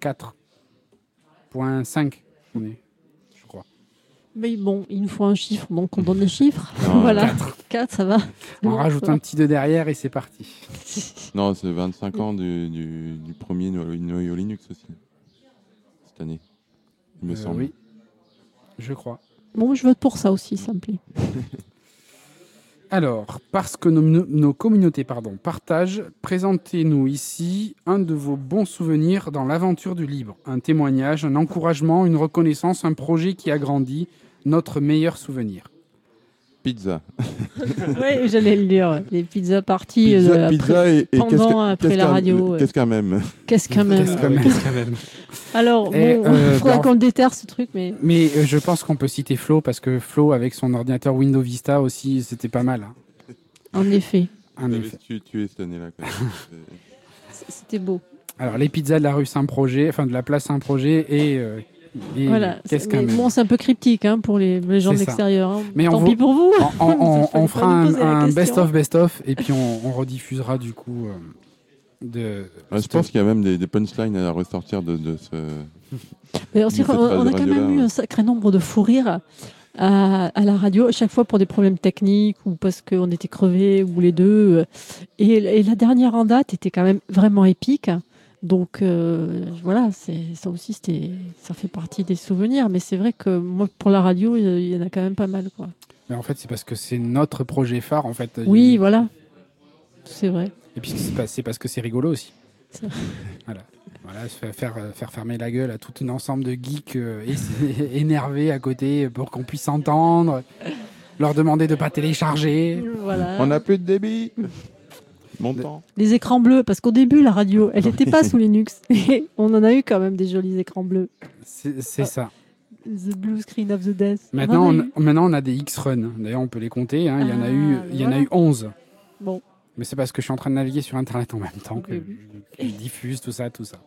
S2: 4.5 je crois.
S4: Mais bon, il nous faut un chiffre, donc on donne le chiffre. Voilà, 4, ça va.
S2: On rajoute un petit 2 derrière et c'est parti.
S3: Non, c'est 25 ans du premier noyau Linux aussi. Cette année, il me semble.
S2: Oui, je crois.
S4: Bon, je vote pour ça aussi, ça me plaît.
S2: Alors, parce que nos communautés partagent, présentez-nous ici un de vos bons souvenirs dans l'aventure du libre. Un témoignage, un encouragement, une reconnaissance, un projet qui a grandi, notre meilleur souvenir.
S3: Pizza.
S4: Oui, j'allais le dire. Les pizzas parties
S3: pizza et
S4: après la radio.
S3: Qu'est-ce qu'un même ?
S4: Qu'est-ce qu'un même ? Alors, il faudra qu'on le déterre ce truc, mais...
S2: Mais je pense qu'on peut citer Flo, parce que Flo, avec son ordinateur Windows Vista aussi, c'était pas mal. Hein.
S4: En effet.
S3: Tu es cette année-là, quand même.
S4: C'était beau.
S2: Alors, les pizzas de la rue Saint-Projet, enfin de la place Saint-Projet et
S4: voilà.
S2: Qu'est-ce qu'un même ?
S4: Bon, c'est un peu cryptique pour les gens de l'extérieur. Hein.
S2: Mais
S4: tant pis pour vous.
S2: On fera un best-of, et puis on rediffusera du coup...
S3: je pense qu'il y a même des punchlines à ressortir de ce...
S4: Mais on a quand même eu un sacré nombre de fous rires à la radio, à chaque fois pour des problèmes techniques ou parce qu'on était crevés ou les deux. Et la dernière en date était quand même vraiment épique. Donc voilà, ça aussi, ça fait partie des souvenirs. Mais c'est vrai que moi, pour la radio, il y en a quand même pas mal, quoi.
S2: Mais en fait, c'est parce que c'est notre projet phare, en fait.
S4: Oui, voilà. C'est vrai.
S2: Et puis c'est parce que c'est rigolo aussi. Voilà, faire fermer la gueule à tout un ensemble de geeks énervés à côté pour qu'on puisse entendre, leur demander de ne pas télécharger.
S4: Voilà.
S3: On n'a plus de débit. Montant.
S4: Les écrans bleus, parce qu'au début, la radio, elle n'était pas sous Linux. Et on en a eu quand même des jolis écrans bleus.
S2: C'est ça.
S4: The blue screen of the death.
S2: Maintenant, on a des X-Run. D'ailleurs, on peut les compter. Hein. Il y en a eu 11.
S4: Bon.
S2: Mais c'est parce que je suis en train de naviguer sur Internet en même temps que je diffuse tout ça.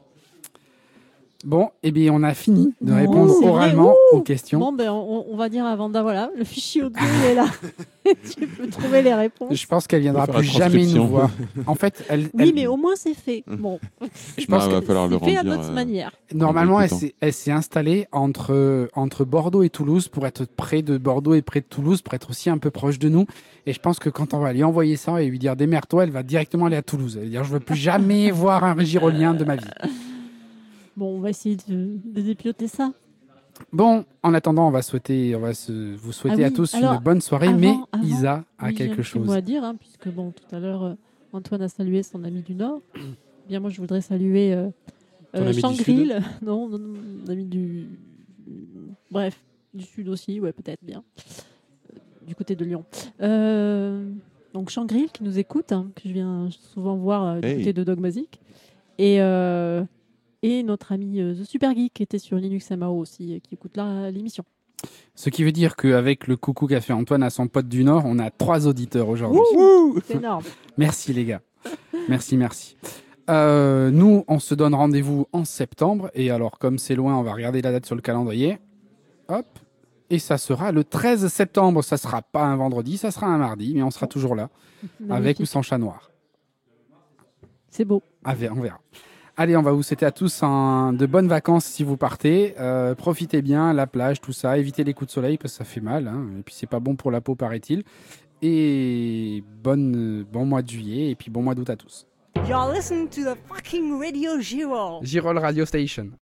S2: Bon, eh bien, on a fini de répondre oralement aux questions.
S4: Bon, ben, on va dire à Vanda, voilà, le fichier audio, il est là. Tu peux trouver les réponses.
S2: Je pense qu'elle viendra plus jamais nous voir. En fait,
S4: mais au moins c'est fait. Bon.
S2: Je pense
S3: va falloir le
S4: fait
S3: remplir,
S4: à notre manière.
S2: Normalement, elle s'est installée entre Bordeaux et Toulouse pour être près de Bordeaux et près de Toulouse, pour être aussi un peu proche de nous. Et je pense que quand on va lui envoyer ça et lui dire démerde-toi, elle va directement aller à Toulouse. Elle va dire je veux plus jamais voir un gyrolien de ma vie.
S4: Bon, on va essayer de dépioter ça.
S2: Bon, en attendant, on va vous souhaiter à tous une bonne soirée, mais Isa a quelque chose.
S4: J'ai un petit mot à dire, puisque tout à l'heure, Antoine a salué son ami du Nord. Bien, moi, je voudrais saluer
S5: Ton ami du
S4: Changril, non, ami du... Bref, du sud aussi, ouais, peut-être bien. Du côté de Lyon. Donc Changril qui nous écoute, hein, que je viens souvent voir du côté de Dogmazic. Et notre ami The Super Geek qui était sur Linux MAO aussi, qui écoute là l'émission.
S2: Ce qui veut dire qu'avec le coucou qu'a fait Antoine à son pote du Nord, on a 3 auditeurs aujourd'hui.
S4: C'est énorme.
S2: Merci les gars. Merci. Nous, on se donne rendez-vous en septembre. Et alors, comme c'est loin, on va regarder la date sur le calendrier. Hop. Et ça sera le 13 septembre. Ça sera pas un vendredi, ça sera un mardi. Mais on sera toujours là. Avec ou sans chat noir.
S4: C'est beau.
S2: On verra. Allez, on va vous souhaiter à tous de bonnes vacances si vous partez. Profitez bien, la plage, tout ça. Évitez les coups de soleil parce que ça fait mal. Hein. Et puis, c'est pas bon pour la peau, paraît-il. Et bon mois de juillet et puis bon mois d'août à tous.
S1: You're listening to the fucking Radio Giro.
S2: Girol Radio Station.